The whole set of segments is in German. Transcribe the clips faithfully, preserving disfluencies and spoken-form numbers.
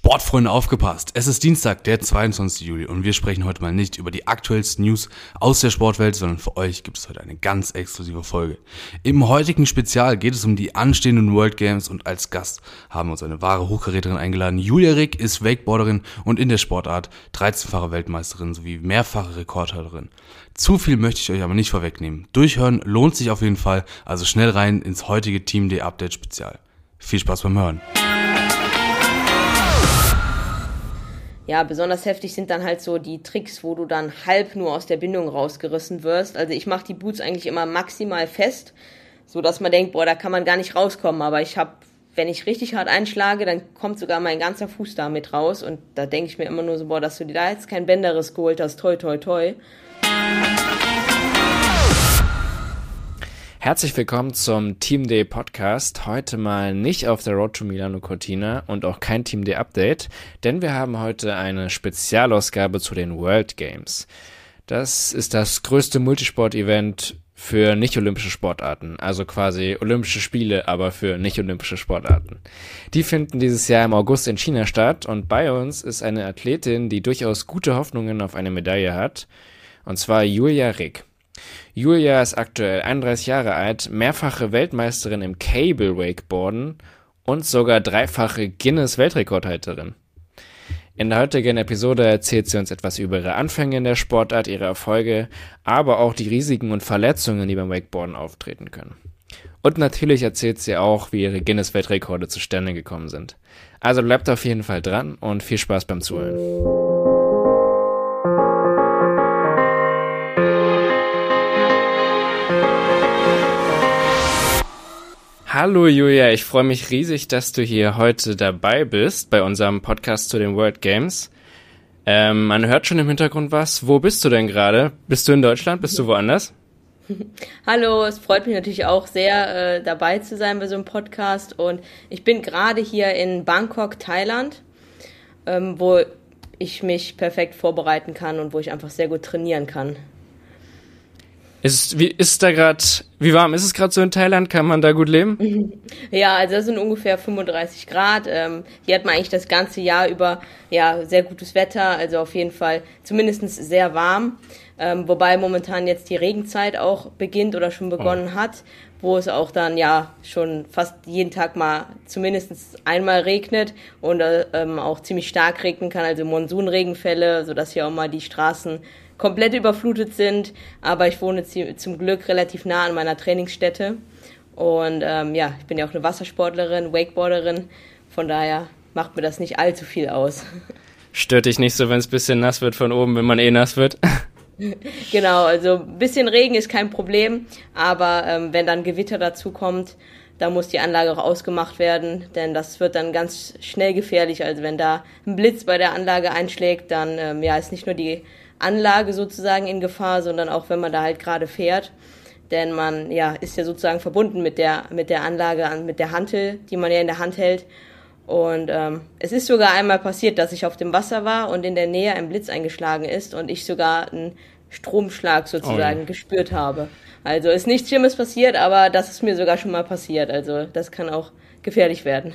Sportfreunde, aufgepasst! Es ist Dienstag, der zweiundzwanzigsten Juli und wir sprechen heute mal nicht über die aktuellsten News aus der Sportwelt, sondern für euch gibt es heute eine ganz exklusive Folge. Im heutigen Spezial geht es um die anstehenden World Games und als Gast haben wir uns eine wahre Hochkaräterin eingeladen. Julia Rick ist Wakeboarderin und in der Sportart dreizehnfache Weltmeisterin sowie mehrfache Rekordhalterin. Zu viel möchte ich euch aber nicht vorwegnehmen. Durchhören lohnt sich auf jeden Fall, also schnell rein ins heutige Team Day Update Spezial. Viel Spaß beim Hören. Ja, besonders heftig sind dann halt so die Tricks, wo du dann halb nur aus der Bindung rausgerissen wirst. Also ich mache die Boots eigentlich immer maximal fest, so dass man denkt, boah, da kann man gar nicht rauskommen. Aber ich habe, wenn ich richtig hart einschlage, dann kommt sogar mein ganzer Fuß da mit raus. Und da denke ich mir immer nur so, boah, dass du dir da jetzt kein Bänderriss geholt hast, toi, toi, toi. Herzlich willkommen zum Team Day Podcast. Heute mal nicht auf der Road to Milano Cortina und auch kein Team Day Update, denn wir haben heute eine Spezialausgabe zu den World Games. Das ist das größte Multisport-Event für nicht-olympische Sportarten, also quasi Olympische Spiele, aber für nicht-olympische Sportarten. Die finden dieses Jahr im August in China statt und bei uns ist eine Athletin, die durchaus gute Hoffnungen auf eine Medaille hat, und zwar Julia Rick. Julia ist aktuell einunddreißig Jahre alt, mehrfache Weltmeisterin im Cable Wakeboarden und sogar dreifache Guinness-Weltrekordhalterin. In der heutigen Episode erzählt sie uns etwas über ihre Anfänge in der Sportart, ihre Erfolge, aber auch die Risiken und Verletzungen, die beim Wakeboarden auftreten können. Und natürlich erzählt sie auch, wie ihre Guinness-Weltrekorde zustande gekommen sind. Also bleibt auf jeden Fall dran und viel Spaß beim Zuhören. Hallo Julia, ich freue mich riesig, dass du hier heute dabei bist bei unserem Podcast zu den World Games. Ähm, man hört schon im Hintergrund was. Wo bist du denn gerade? Bist du in Deutschland? Bist du woanders? Hallo, es freut mich natürlich auch sehr, äh, dabei zu sein bei so einem Podcast. Und ich bin gerade hier in Bangkok, Thailand, ähm, wo ich mich perfekt vorbereiten kann und wo ich einfach sehr gut trainieren kann. Ist, wie ist da gerade, wie warm ist es gerade so in Thailand? Kann man da gut leben? Ja, also das sind ungefähr fünfunddreißig Grad. Ähm, hier hat man eigentlich das ganze Jahr über ja sehr gutes Wetter, also auf jeden Fall zumindest sehr warm. Ähm, wobei momentan jetzt die Regenzeit auch beginnt oder schon begonnen oh. hat, wo es auch dann ja schon fast jeden Tag mal zumindest einmal regnet und äh, ähm, auch ziemlich stark regnen kann, also Monsunregenfälle, sodass hier auch mal die Straßen komplett überflutet sind, aber ich wohne zum Glück relativ nah an meiner Trainingsstätte und ähm, ja, ich bin ja auch eine Wassersportlerin, Wakeboarderin, von daher macht mir das nicht allzu viel aus. Stört dich nicht so, wenn es ein bisschen nass wird von oben, wenn man eh nass wird? Genau, also ein bisschen Regen ist kein Problem, aber ähm, wenn dann Gewitter dazu kommt, da muss die Anlage auch ausgemacht werden, denn das wird dann ganz schnell gefährlich, also wenn da ein Blitz bei der Anlage einschlägt, dann ähm, ja, ist nicht nur die Anlage sozusagen in Gefahr, sondern auch wenn man da halt gerade fährt, denn man ja ist ja sozusagen verbunden mit der mit der Anlage, mit der Hantel, die man ja in der Hand hält. Und ähm, es ist sogar einmal passiert, dass ich auf dem Wasser war und in der Nähe ein Blitz eingeschlagen ist und ich sogar einen Stromschlag sozusagen oh. gespürt habe. Also ist nichts Schlimmes passiert, aber das ist mir sogar schon mal passiert. Also das kann auch gefährlich werden.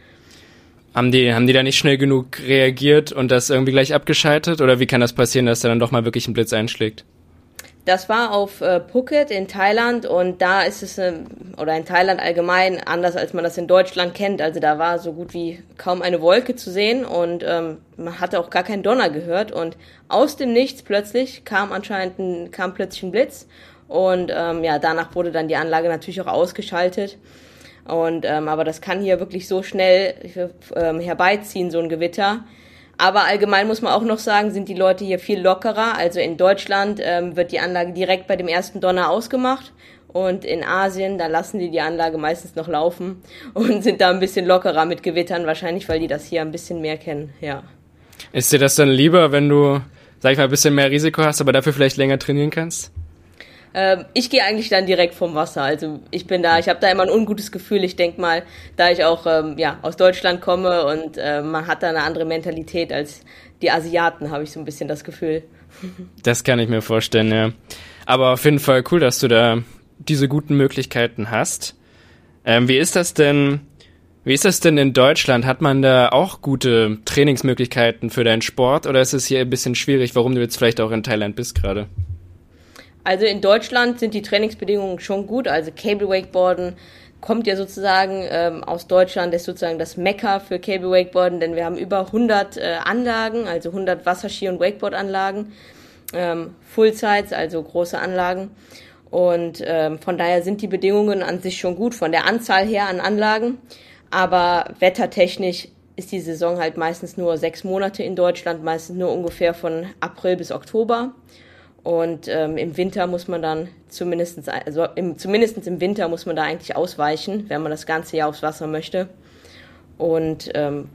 Haben die, haben die da nicht schnell genug reagiert und das irgendwie gleich abgeschaltet? Oder wie kann das passieren, dass da dann doch mal wirklich ein Blitz einschlägt? Das war auf äh, Phuket in Thailand und da ist es, äh, oder in Thailand allgemein, anders als man das in Deutschland kennt. Also da war so gut wie kaum eine Wolke zu sehen und ähm, man hatte auch gar keinen Donner gehört. Und aus dem Nichts plötzlich kam anscheinend ein, kam plötzlich ein Blitz und ähm, ja, danach wurde dann die Anlage natürlich auch ausgeschaltet. Und ähm, aber das kann hier wirklich so schnell ähm, herbeiziehen, so ein Gewitter. Aber allgemein muss man auch noch sagen, sind die Leute hier viel lockerer. Also in Deutschland ähm, wird die Anlage direkt bei dem ersten Donner ausgemacht. Und in Asien, da lassen die die Anlage meistens noch laufen und sind da ein bisschen lockerer mit Gewittern. Wahrscheinlich, weil die das hier ein bisschen mehr kennen, ja. Ist dir das dann lieber, wenn du, sag ich mal, ein bisschen mehr Risiko hast, aber dafür vielleicht länger trainieren kannst? Ich gehe eigentlich dann direkt vom Wasser, also ich bin da, ich habe da immer ein ungutes Gefühl, ich denke mal, da ich auch ähm, ja aus Deutschland komme und äh, man hat da eine andere Mentalität als die Asiaten, habe ich so ein bisschen das Gefühl. Das kann ich mir vorstellen, ja. Aber auf jeden Fall cool, dass du da diese guten Möglichkeiten hast. Ähm, wie ist das denn, Wie ist das denn in Deutschland? Hat man da auch gute Trainingsmöglichkeiten für deinen Sport oder ist es hier ein bisschen schwierig, warum du jetzt vielleicht auch in Thailand bist gerade? Also in Deutschland sind die Trainingsbedingungen schon gut. Also Cable Wakeboarden kommt ja sozusagen ähm, aus Deutschland, ist sozusagen das Mekka für Cable Wakeboarden, denn wir haben über hundert äh, Anlagen, also hundert Wasserski- und Wakeboard-Anlagen, ähm, Fullsites, also große Anlagen. Und ähm, von daher sind die Bedingungen an sich schon gut, von der Anzahl her an Anlagen. Aber wettertechnisch ist die Saison halt meistens nur sechs Monate in Deutschland, meistens nur ungefähr von April bis Oktober. Und ähm, im Winter muss man dann zumindestens, also im, zumindest im Winter muss man da eigentlich ausweichen, wenn man das ganze Jahr aufs Wasser möchte. Und ähm,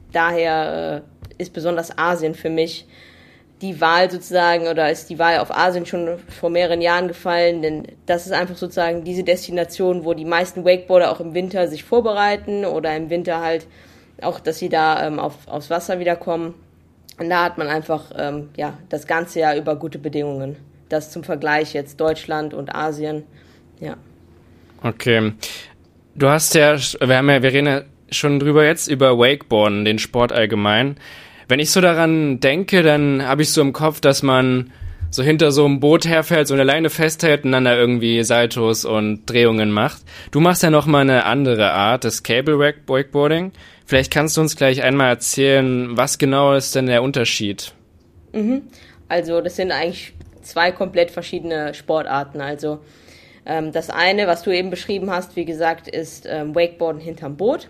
daher äh, ist besonders Asien für mich die Wahl sozusagen, oder ist die Wahl auf Asien schon vor mehreren Jahren gefallen, denn das ist einfach sozusagen diese Destination, wo die meisten Wakeboarder auch im Winter sich vorbereiten oder im Winter halt auch, dass sie da ähm, auf, aufs Wasser wiederkommen. Und da hat man einfach ähm, ja das ganze Jahr über gute Bedingungen. Das zum Vergleich jetzt Deutschland und Asien, ja. Okay. Du hast ja, wir haben ja, wir reden ja schon drüber jetzt, über Wakeboarden, den Sport allgemein. Wenn ich so daran denke, dann habe ich so im Kopf, dass man so hinter so einem Boot herfällt, so eine Leine festhält und dann da irgendwie Saltos und Drehungen macht. Du machst ja noch mal eine andere Art, das Cable Wakeboarding. Vielleicht kannst du uns gleich einmal erzählen, was genau ist denn der Unterschied? Mhm. Also das sind eigentlich zwei komplett verschiedene Sportarten. Also ähm, das eine, was du eben beschrieben hast, wie gesagt, ist ähm, Wakeboarden hinterm Boot.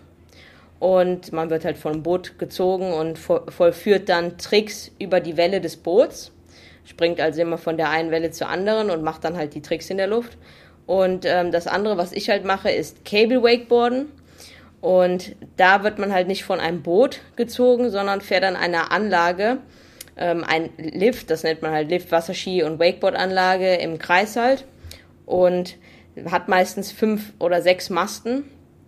Und man wird halt vom Boot gezogen und vo- vollführt dann Tricks über die Welle des Boots. Springt also immer von der einen Welle zur anderen und macht dann halt die Tricks in der Luft. Und ähm, das andere, was ich halt mache, ist Cable Wakeboarden. Und da wird man halt nicht von einem Boot gezogen, sondern fährt an einer Anlage, ähm, ein Lift, das nennt man halt Lift, Wasserski- und Wakeboard-Anlage im Kreis halt. Und hat meistens fünf oder sechs Masten.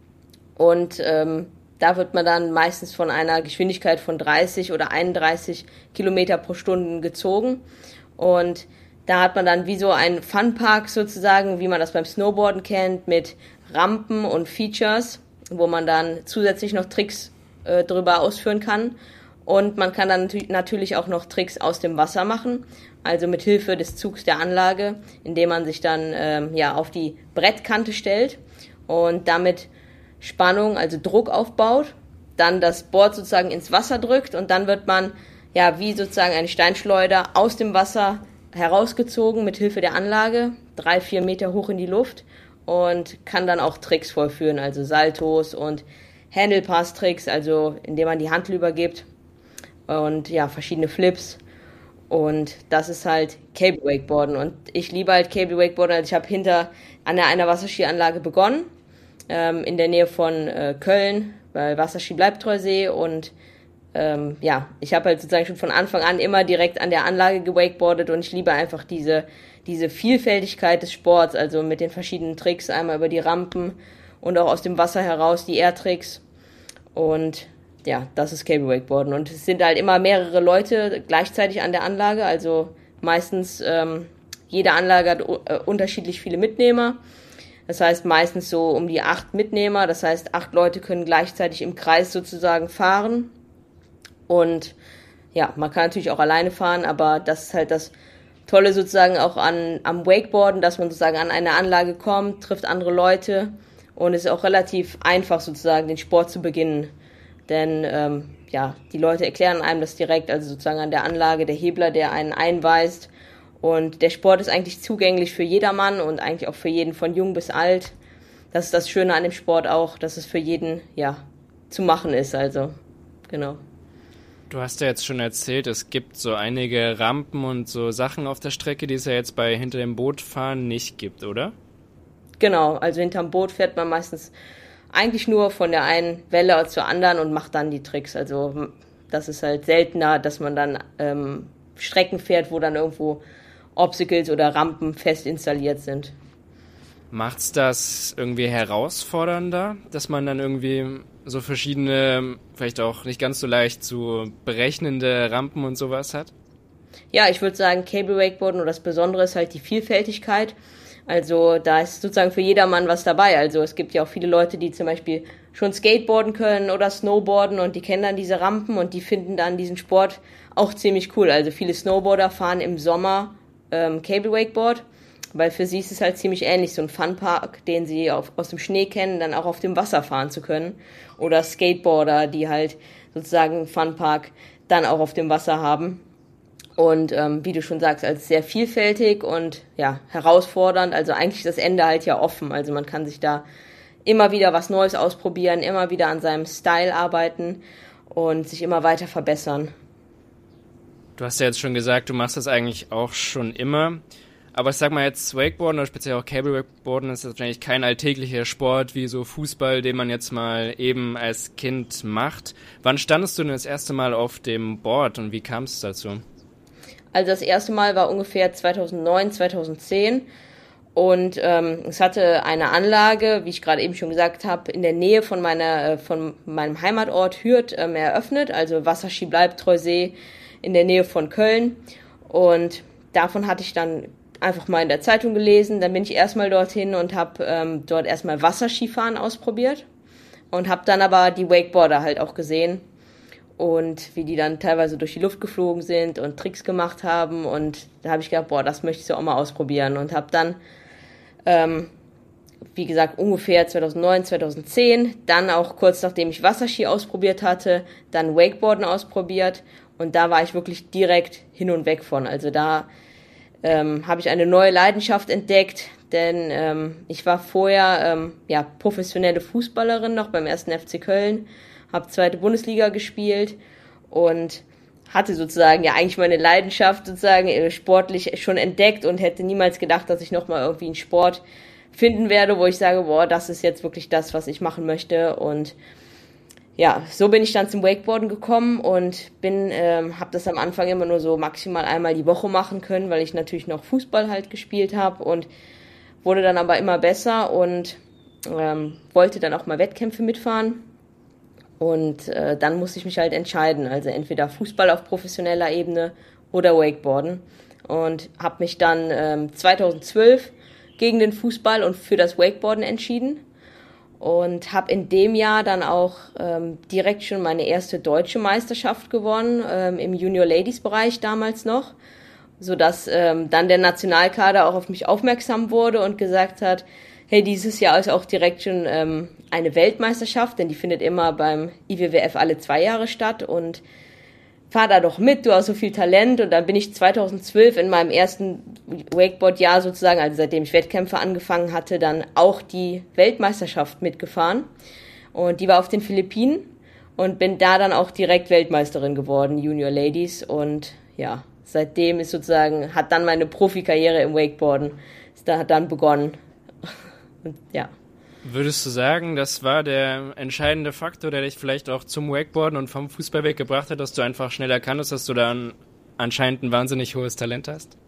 Und ähm, da wird man dann meistens von einer Geschwindigkeit von dreißig oder einunddreißig Kilometer pro Stunde gezogen. Und da hat man dann wie so einen Funpark sozusagen, wie man das beim Snowboarden kennt, mit Rampen und Features, wo man dann zusätzlich noch Tricks äh, drüber ausführen kann. Und man kann dann natürlich auch noch Tricks aus dem Wasser machen, also mit Hilfe des Zugs der Anlage, indem man sich dann ähm, ja auf die Brettkante stellt und damit Spannung, also Druck aufbaut, dann das Board sozusagen ins Wasser drückt und dann wird man ja wie sozusagen eine Steinschleuder aus dem Wasser herausgezogen mit Hilfe der Anlage, drei, vier Meter hoch in die Luft und kann dann auch Tricks vollführen, also Saltos und Handlepass-Tricks, also indem man die Handel übergibt und ja, verschiedene Flips. Und das ist halt Cable Wakeboarden und ich liebe halt Cable Wakeboarden, also ich habe hinter an einer Wasserskianlage begonnen, ähm, in der Nähe von äh, Köln, bei Wasserski Bleibtreusee und ähm, ja, ich habe halt sozusagen schon von Anfang an immer direkt an der Anlage gewakeboardet und ich liebe einfach diese, diese Vielfältigkeit des Sports, also mit den verschiedenen Tricks, einmal über die Rampen und auch aus dem Wasser heraus die Air-Tricks und ja, das ist Cable Wakeboarden und es sind halt immer mehrere Leute gleichzeitig an der Anlage, also meistens ähm, jede Anlage hat äh, unterschiedlich viele Mitnehmer. Das heißt meistens so um die acht Mitnehmer, das heißt acht Leute können gleichzeitig im Kreis sozusagen fahren und ja, man kann natürlich auch alleine fahren, aber das ist halt das Tolle sozusagen auch an am Wakeboarden, dass man sozusagen an eine Anlage kommt, trifft andere Leute und es ist auch relativ einfach sozusagen den Sport zu beginnen, denn ähm, ja, die Leute erklären einem das direkt, also sozusagen an der Anlage, der Hebler, der einen einweist. Und der Sport ist eigentlich zugänglich für jedermann und eigentlich auch für jeden von jung bis alt. Das ist das Schöne an dem Sport auch, dass es für jeden, ja, zu machen ist, also, genau. Du hast ja jetzt schon erzählt, es gibt so einige Rampen und so Sachen auf der Strecke, die es ja jetzt bei hinter dem Bootfahren nicht gibt, oder? Genau, also hinterm Boot fährt man meistens eigentlich nur von der einen Welle zur anderen und macht dann die Tricks. Also das ist halt seltener, dass man dann ähm, Strecken fährt, wo dann irgendwo Obstacles oder Rampen fest installiert sind. Macht's das irgendwie herausfordernder, dass man dann irgendwie so verschiedene, vielleicht auch nicht ganz so leicht zu berechnende Rampen und sowas hat? Ja, ich würde sagen, Cable Wakeboarden oder das Besondere ist halt die Vielfältigkeit. Also da ist sozusagen für jedermann was dabei. Also es gibt ja auch viele Leute, die zum Beispiel schon Skateboarden können oder Snowboarden und die kennen dann diese Rampen und die finden dann diesen Sport auch ziemlich cool. Also viele Snowboarder fahren im Sommer ähm, Cable Wakeboard, weil für sie ist es halt ziemlich ähnlich, so ein Funpark, den sie auf, aus dem Schnee kennen, dann auch auf dem Wasser fahren zu können. Oder Skateboarder, die halt sozusagen Funpark dann auch auf dem Wasser haben. Und ähm, wie du schon sagst, also sehr vielfältig und ja herausfordernd. Also eigentlich ist das Ende halt ja offen. Also man kann sich da immer wieder was Neues ausprobieren, immer wieder an seinem Style arbeiten und sich immer weiter verbessern. Du hast ja jetzt schon gesagt, du machst das eigentlich auch schon immer. Aber ich sag mal jetzt, Wakeboarden oder speziell auch Cable Wakeboarden ist wahrscheinlich kein alltäglicher Sport wie so Fußball, den man jetzt mal eben als Kind macht. Wann standest du denn das erste Mal auf dem Board und wie kam es dazu? Also das erste Mal war ungefähr zweitausendneun, zweitausendzehn und ähm, es hatte eine Anlage, wie ich gerade eben schon gesagt habe, in der Nähe von meiner äh, von meinem Heimatort Hürth ähm, eröffnet, also Wasserski Bleibtreusee in der Nähe von Köln und davon hatte ich dann einfach mal in der Zeitung gelesen, dann bin ich erstmal dorthin und habe ähm, dort erstmal Wasserskifahren ausprobiert und habe dann aber die Wakeboarder halt auch gesehen. Und wie die dann teilweise durch die Luft geflogen sind und Tricks gemacht haben. Und da habe ich gedacht, boah, das möchte ich so auch mal ausprobieren. Und habe dann, ähm, wie gesagt, ungefähr zweitausendneun, zweitausendzehn, dann auch kurz nachdem ich Wasserski ausprobiert hatte, dann Wakeboarden ausprobiert. Und da war ich wirklich direkt hin und weg von. Also da ähm, habe ich eine neue Leidenschaft entdeckt. Denn ähm, ich war vorher ähm, ja professionelle Fußballerin noch beim ersten F C Köln. Habe zweite Bundesliga gespielt und hatte sozusagen ja eigentlich meine Leidenschaft sozusagen sportlich schon entdeckt und hätte niemals gedacht, dass ich nochmal irgendwie einen Sport finden werde, wo ich sage, boah, das ist jetzt wirklich das, was ich machen möchte. Und ja, so bin ich dann zum Wakeboarden gekommen und bin, ähm, habe das am Anfang immer nur so maximal einmal die Woche machen können, weil ich natürlich noch Fußball halt gespielt habe und wurde dann aber immer besser und ähm, wollte dann auch mal Wettkämpfe mitfahren. Und äh, dann musste ich mich halt entscheiden, also entweder Fußball auf professioneller Ebene oder Wakeboarden. Und habe mich dann ähm, zweitausendzwölf gegen den Fußball und für das Wakeboarden entschieden. Und habe in dem Jahr dann auch ähm, direkt schon meine erste deutsche Meisterschaft gewonnen, ähm, im Junior-Ladies-Bereich damals noch. Sodass ähm, dann der Nationalkader auch auf mich aufmerksam wurde und gesagt hat, hey, dieses Jahr ist auch direkt schon ähm, eine Weltmeisterschaft, denn die findet immer beim I W W F alle zwei Jahre statt und fahr da doch mit, du hast so viel Talent. Und dann bin ich zweitausendzwölf in meinem ersten Wakeboard-Jahr sozusagen, also seitdem ich Wettkämpfe angefangen hatte, dann auch die Weltmeisterschaft mitgefahren und die war auf den Philippinen und bin da dann auch direkt Weltmeisterin geworden, Junior Ladies. Und ja, seitdem ist sozusagen, hat dann meine Profikarriere im Wakeboarden, da hat dann begonnen. Und ja. Würdest du sagen, das war der entscheidende Faktor, der dich vielleicht auch zum Wakeboarden und vom Fußball weggebracht hat, dass du einfach schnell erkannt hast, dass du da ein, anscheinend ein wahnsinnig hohes Talent hast?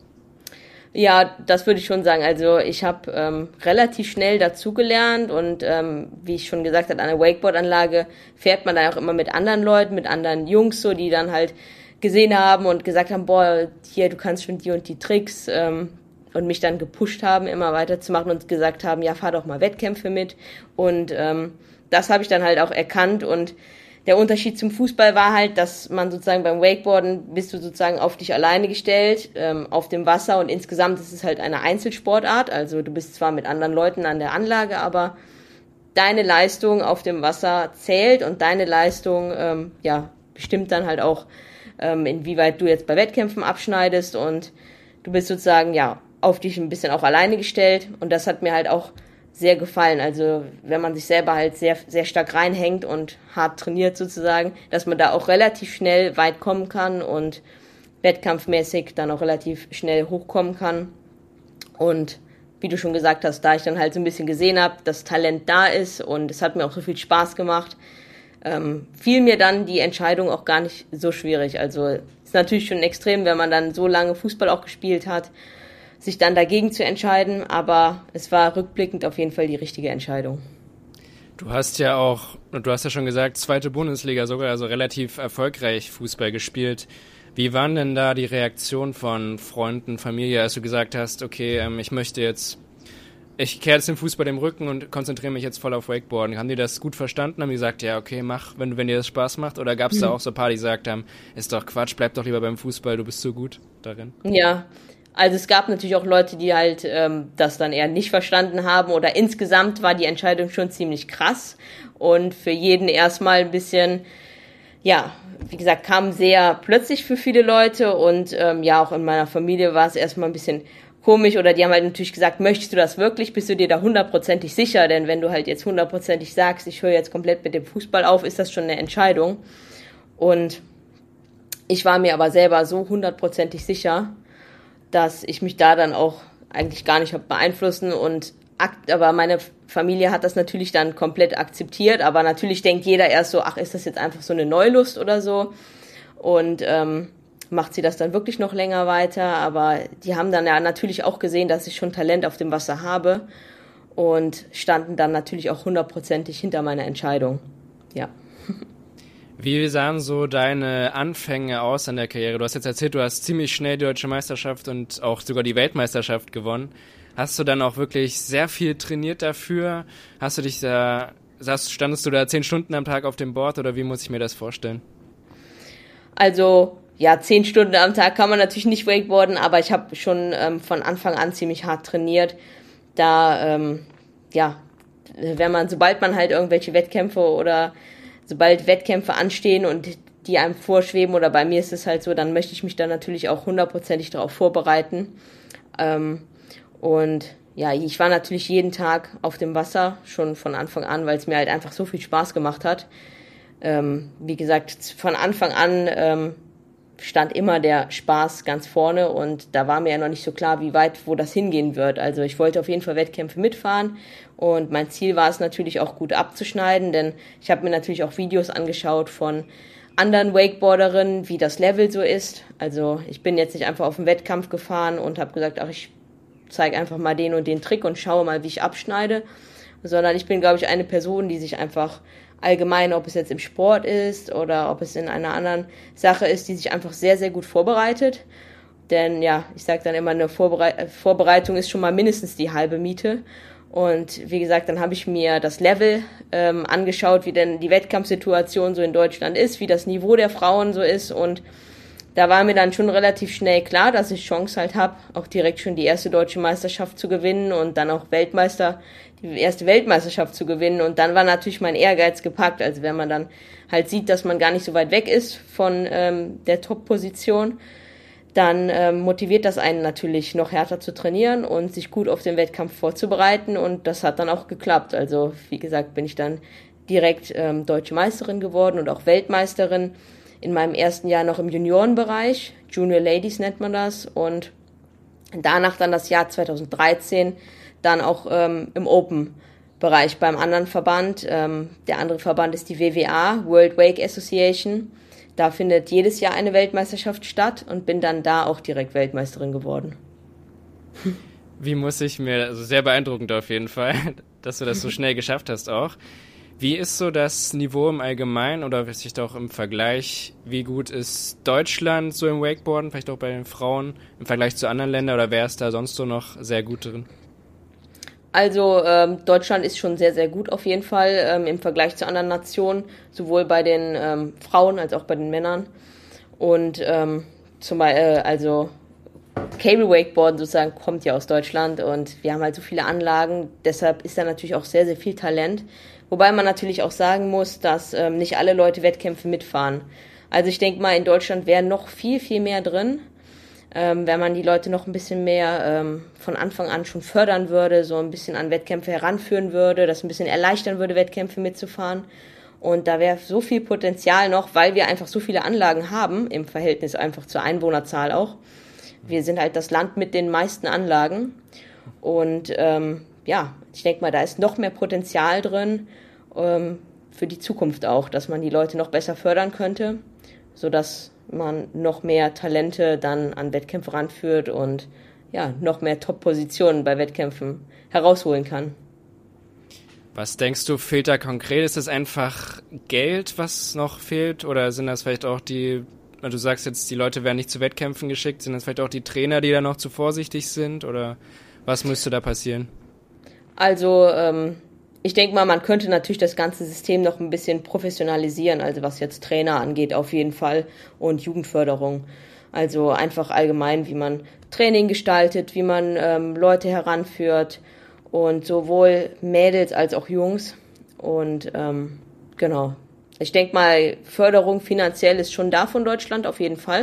Ja, das würde ich schon sagen. Also ich habe ähm, relativ schnell dazugelernt und ähm, wie ich schon gesagt habe, an der Wakeboard-Anlage fährt man dann auch immer mit anderen Leuten, mit anderen Jungs, so die dann halt gesehen haben und gesagt haben, boah, hier, du kannst schon die und die Tricks, ähm, und mich dann gepusht haben, immer weiterzumachen und gesagt haben, ja, fahr doch mal Wettkämpfe mit. Und ähm, das habe ich dann halt auch erkannt. Und der Unterschied zum Fußball war halt, dass man sozusagen beim Wakeboarden bist du sozusagen auf dich alleine gestellt, ähm, auf dem Wasser. Und insgesamt ist es halt eine Einzelsportart. Also du bist zwar mit anderen Leuten an der Anlage, aber deine Leistung auf dem Wasser zählt und deine Leistung ähm, ja bestimmt dann halt auch, ähm, inwieweit du jetzt bei Wettkämpfen abschneidest. Und du bist sozusagen, ja, auf dich ein bisschen auch alleine gestellt und das hat mir halt auch sehr gefallen. Also wenn man sich selber halt sehr sehr stark reinhängt und hart trainiert sozusagen, dass man da auch relativ schnell weit kommen kann und wettkampfmäßig dann auch relativ schnell hochkommen kann. Und wie du schon gesagt hast, da ich dann halt so ein bisschen gesehen habe, dass Talent da ist und es hat mir auch so viel Spaß gemacht, ähm, fiel mir dann die Entscheidung auch gar nicht so schwierig. Also ist natürlich schon extrem, wenn man dann so lange Fußball auch gespielt hat, sich dann dagegen zu entscheiden, aber es war rückblickend auf jeden Fall die richtige Entscheidung. Du hast ja auch, du hast ja schon gesagt, zweite Bundesliga sogar, also relativ erfolgreich Fußball gespielt. Wie waren denn da die Reaktionen von Freunden, Familie, als du gesagt hast, okay, ähm, ich möchte jetzt ich kehre jetzt den Fußball im Rücken und konzentriere mich jetzt voll auf Wakeboarden. Haben die das gut verstanden? Haben die gesagt, ja, okay, mach, wenn, wenn dir das Spaß macht? Oder gab es da auch so ein paar, die gesagt haben, ist doch Quatsch, bleib doch lieber beim Fußball, du bist so gut darin? Ja, also es gab natürlich auch Leute, die halt ähm, das dann eher nicht verstanden haben oder insgesamt war die Entscheidung schon ziemlich krass und für jeden erstmal ein bisschen, ja, wie gesagt, kam sehr plötzlich für viele Leute und ähm, ja, auch in meiner Familie war es erstmal ein bisschen komisch oder die haben halt natürlich gesagt, möchtest du das wirklich, bist du dir da hundertprozentig sicher, denn wenn du halt jetzt hundertprozentig sagst, ich höre jetzt komplett mit dem Fußball auf, ist das schon eine Entscheidung und ich war mir aber selber so hundertprozentig sicher, dass ich mich da dann auch eigentlich gar nicht habe beeinflussen und akt, aber meine Familie hat das natürlich dann komplett akzeptiert, aber natürlich denkt jeder erst so, ach, ist das jetzt einfach so eine Neulust oder so und ähm, macht sie das dann wirklich noch länger weiter, aber die haben dann ja natürlich auch gesehen, dass ich schon Talent auf dem Wasser habe und standen dann natürlich auch hundertprozentig hinter meiner Entscheidung, ja. Wie sahen so deine Anfänge aus an der Karriere? Du hast jetzt erzählt, du hast ziemlich schnell die Deutsche Meisterschaft und auch sogar die Weltmeisterschaft gewonnen. Hast du dann auch wirklich sehr viel trainiert dafür? Hast du dich da, standest du da zehn Stunden am Tag auf dem Board oder wie muss ich mir das vorstellen? Also, ja, zehn Stunden am Tag kann man natürlich nicht wakeboarden, aber ich habe schon ähm, von Anfang an ziemlich hart trainiert. Da, ähm, ja, wenn man, sobald man halt irgendwelche Wettkämpfe oder sobald Wettkämpfe anstehen und die einem vorschweben, oder bei mir ist es halt so, dann möchte ich mich da natürlich auch hundertprozentig darauf vorbereiten. Ähm, und ja, ich war natürlich jeden Tag auf dem Wasser, schon von Anfang an, weil es mir halt einfach so viel Spaß gemacht hat. Ähm, wie gesagt, von Anfang an ähm, stand immer der Spaß ganz vorne und da war mir ja noch nicht so klar, wie weit, wo das hingehen wird. Also ich wollte auf jeden Fall Wettkämpfe mitfahren und mein Ziel war es natürlich auch gut abzuschneiden, denn ich habe mir natürlich auch Videos angeschaut von anderen Wakeboarderinnen, wie das Level so ist. Also ich bin jetzt nicht einfach auf den Wettkampf gefahren und habe gesagt, ach, ich zeige einfach mal den und den Trick und schaue mal, wie ich abschneide, sondern ich bin, glaube ich, eine Person, die sich einfach allgemein, ob es jetzt im Sport ist oder ob es in einer anderen Sache ist, die sich einfach sehr, sehr gut vorbereitet. Denn ja, ich sage dann immer, eine Vorberei- Vorbereitung ist schon mal mindestens die halbe Miete. Und wie gesagt, dann habe ich mir das Level ähm, angeschaut, wie denn die Wettkampfsituation so in Deutschland ist, wie das Niveau der Frauen so ist. Und da war mir dann schon relativ schnell klar, dass ich Chance halt habe, auch direkt schon die erste deutsche Meisterschaft zu gewinnen und dann auch Weltmeister, die erste Weltmeisterschaft zu gewinnen. Und dann war natürlich mein Ehrgeiz gepackt. Also wenn man dann halt sieht, dass man gar nicht so weit weg ist von ähm, der Top-Position, dann ähm, motiviert das einen natürlich noch härter zu trainieren und sich gut auf den Wettkampf vorzubereiten. Und das hat dann auch geklappt. Also wie gesagt, bin ich dann direkt ähm, Deutsche Meisterin geworden und auch Weltmeisterin. In meinem ersten Jahr noch im Juniorenbereich, Junior Ladies nennt man das, und danach dann das Jahr zweitausenddreizehn dann auch ähm, im Open-Bereich beim anderen Verband. Ähm, der andere Verband ist die W W A, World Wake Association. Da findet jedes Jahr eine Weltmeisterschaft statt und bin dann da auch direkt Weltmeisterin geworden. Wie muss ich mir, also sehr beeindruckend auf jeden Fall, dass du das so schnell geschafft hast auch. Wie ist so das Niveau im Allgemeinen oder vielleicht auch im Vergleich? Wie gut ist Deutschland so im Wakeboarden, vielleicht auch bei den Frauen im Vergleich zu anderen Ländern, oder wer ist da sonst so noch sehr gut drin? Also ähm, Deutschland ist schon sehr, sehr gut auf jeden Fall ähm, im Vergleich zu anderen Nationen, sowohl bei den ähm, Frauen als auch bei den Männern. Und ähm, zum Beispiel, äh, also Cable Wakeboarden sozusagen kommt ja aus Deutschland und wir haben halt so viele Anlagen, deshalb ist da natürlich auch sehr, sehr viel Talent. Wobei man natürlich auch sagen muss, dass ähm, nicht alle Leute Wettkämpfe mitfahren. Also ich denke mal, in Deutschland wäre noch viel, viel mehr drin, ähm, wenn man die Leute noch ein bisschen mehr ähm, von Anfang an schon fördern würde, so ein bisschen an Wettkämpfe heranführen würde, das ein bisschen erleichtern würde, Wettkämpfe mitzufahren. Und da wäre so viel Potenzial noch, weil wir einfach so viele Anlagen haben, im Verhältnis einfach zur Einwohnerzahl auch. Wir sind halt das Land mit den meisten Anlagen. Und ähm, ja, ich denke mal, da ist noch mehr Potenzial drin ähm, für die Zukunft auch, dass man die Leute noch besser fördern könnte, sodass man noch mehr Talente dann an Wettkämpfe ranführt und ja, noch mehr Top-Positionen bei Wettkämpfen herausholen kann. Was denkst du, fehlt da konkret? Ist es einfach Geld, was noch fehlt? Oder sind das vielleicht auch die, du sagst jetzt, die Leute werden nicht zu Wettkämpfen geschickt, sind das vielleicht auch die Trainer, die da noch zu vorsichtig sind? Oder was müsste da passieren? Also ähm, ich denke mal, man könnte natürlich das ganze System noch ein bisschen professionalisieren, also was jetzt Trainer angeht auf jeden Fall und Jugendförderung. Also einfach allgemein, wie man Training gestaltet, wie man ähm, Leute heranführt und sowohl Mädels als auch Jungs. Und ähm, genau, ich denke mal, Förderung finanziell ist schon da von Deutschland auf jeden Fall.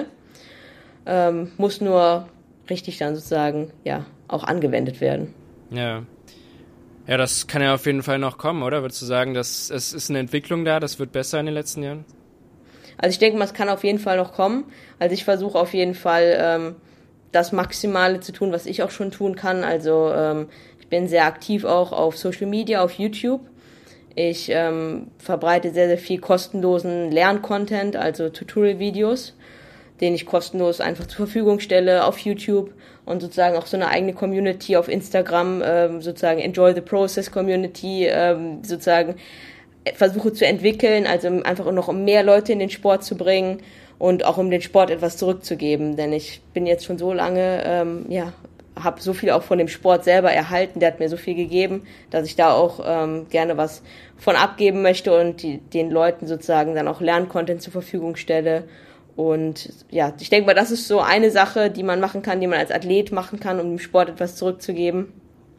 Ähm, muss nur richtig dann sozusagen ja auch angewendet werden. Ja. Ja, das kann ja auf jeden Fall noch kommen, oder? Würdest du sagen, dass es ist eine Entwicklung da, das wird besser in den letzten Jahren? Also ich denke mal, es kann auf jeden Fall noch kommen. Also ich versuche auf jeden Fall ähm, das Maximale zu tun, was ich auch schon tun kann. Also ähm, ich bin sehr aktiv auch auf Social Media, auf YouTube. Ich ähm, verbreite sehr, sehr viel kostenlosen Lerncontent, also Tutorial-Videos, den ich kostenlos einfach zur Verfügung stelle auf YouTube und sozusagen auch so eine eigene Community auf Instagram, ähm, sozusagen Enjoy the Process Community, ähm, sozusagen versuche zu entwickeln, also einfach noch um mehr Leute in den Sport zu bringen und auch um den Sport etwas zurückzugeben, denn ich bin jetzt schon so lange, ähm, ja, habe so viel auch von dem Sport selber erhalten, der hat mir so viel gegeben, dass ich da auch ähm, gerne was von abgeben möchte und die, den Leuten sozusagen dann auch Lerncontent zur Verfügung stelle. Und ja, ich denke mal, das ist so eine Sache, die man machen kann, die man als Athlet machen kann, um dem Sport etwas zurückzugeben.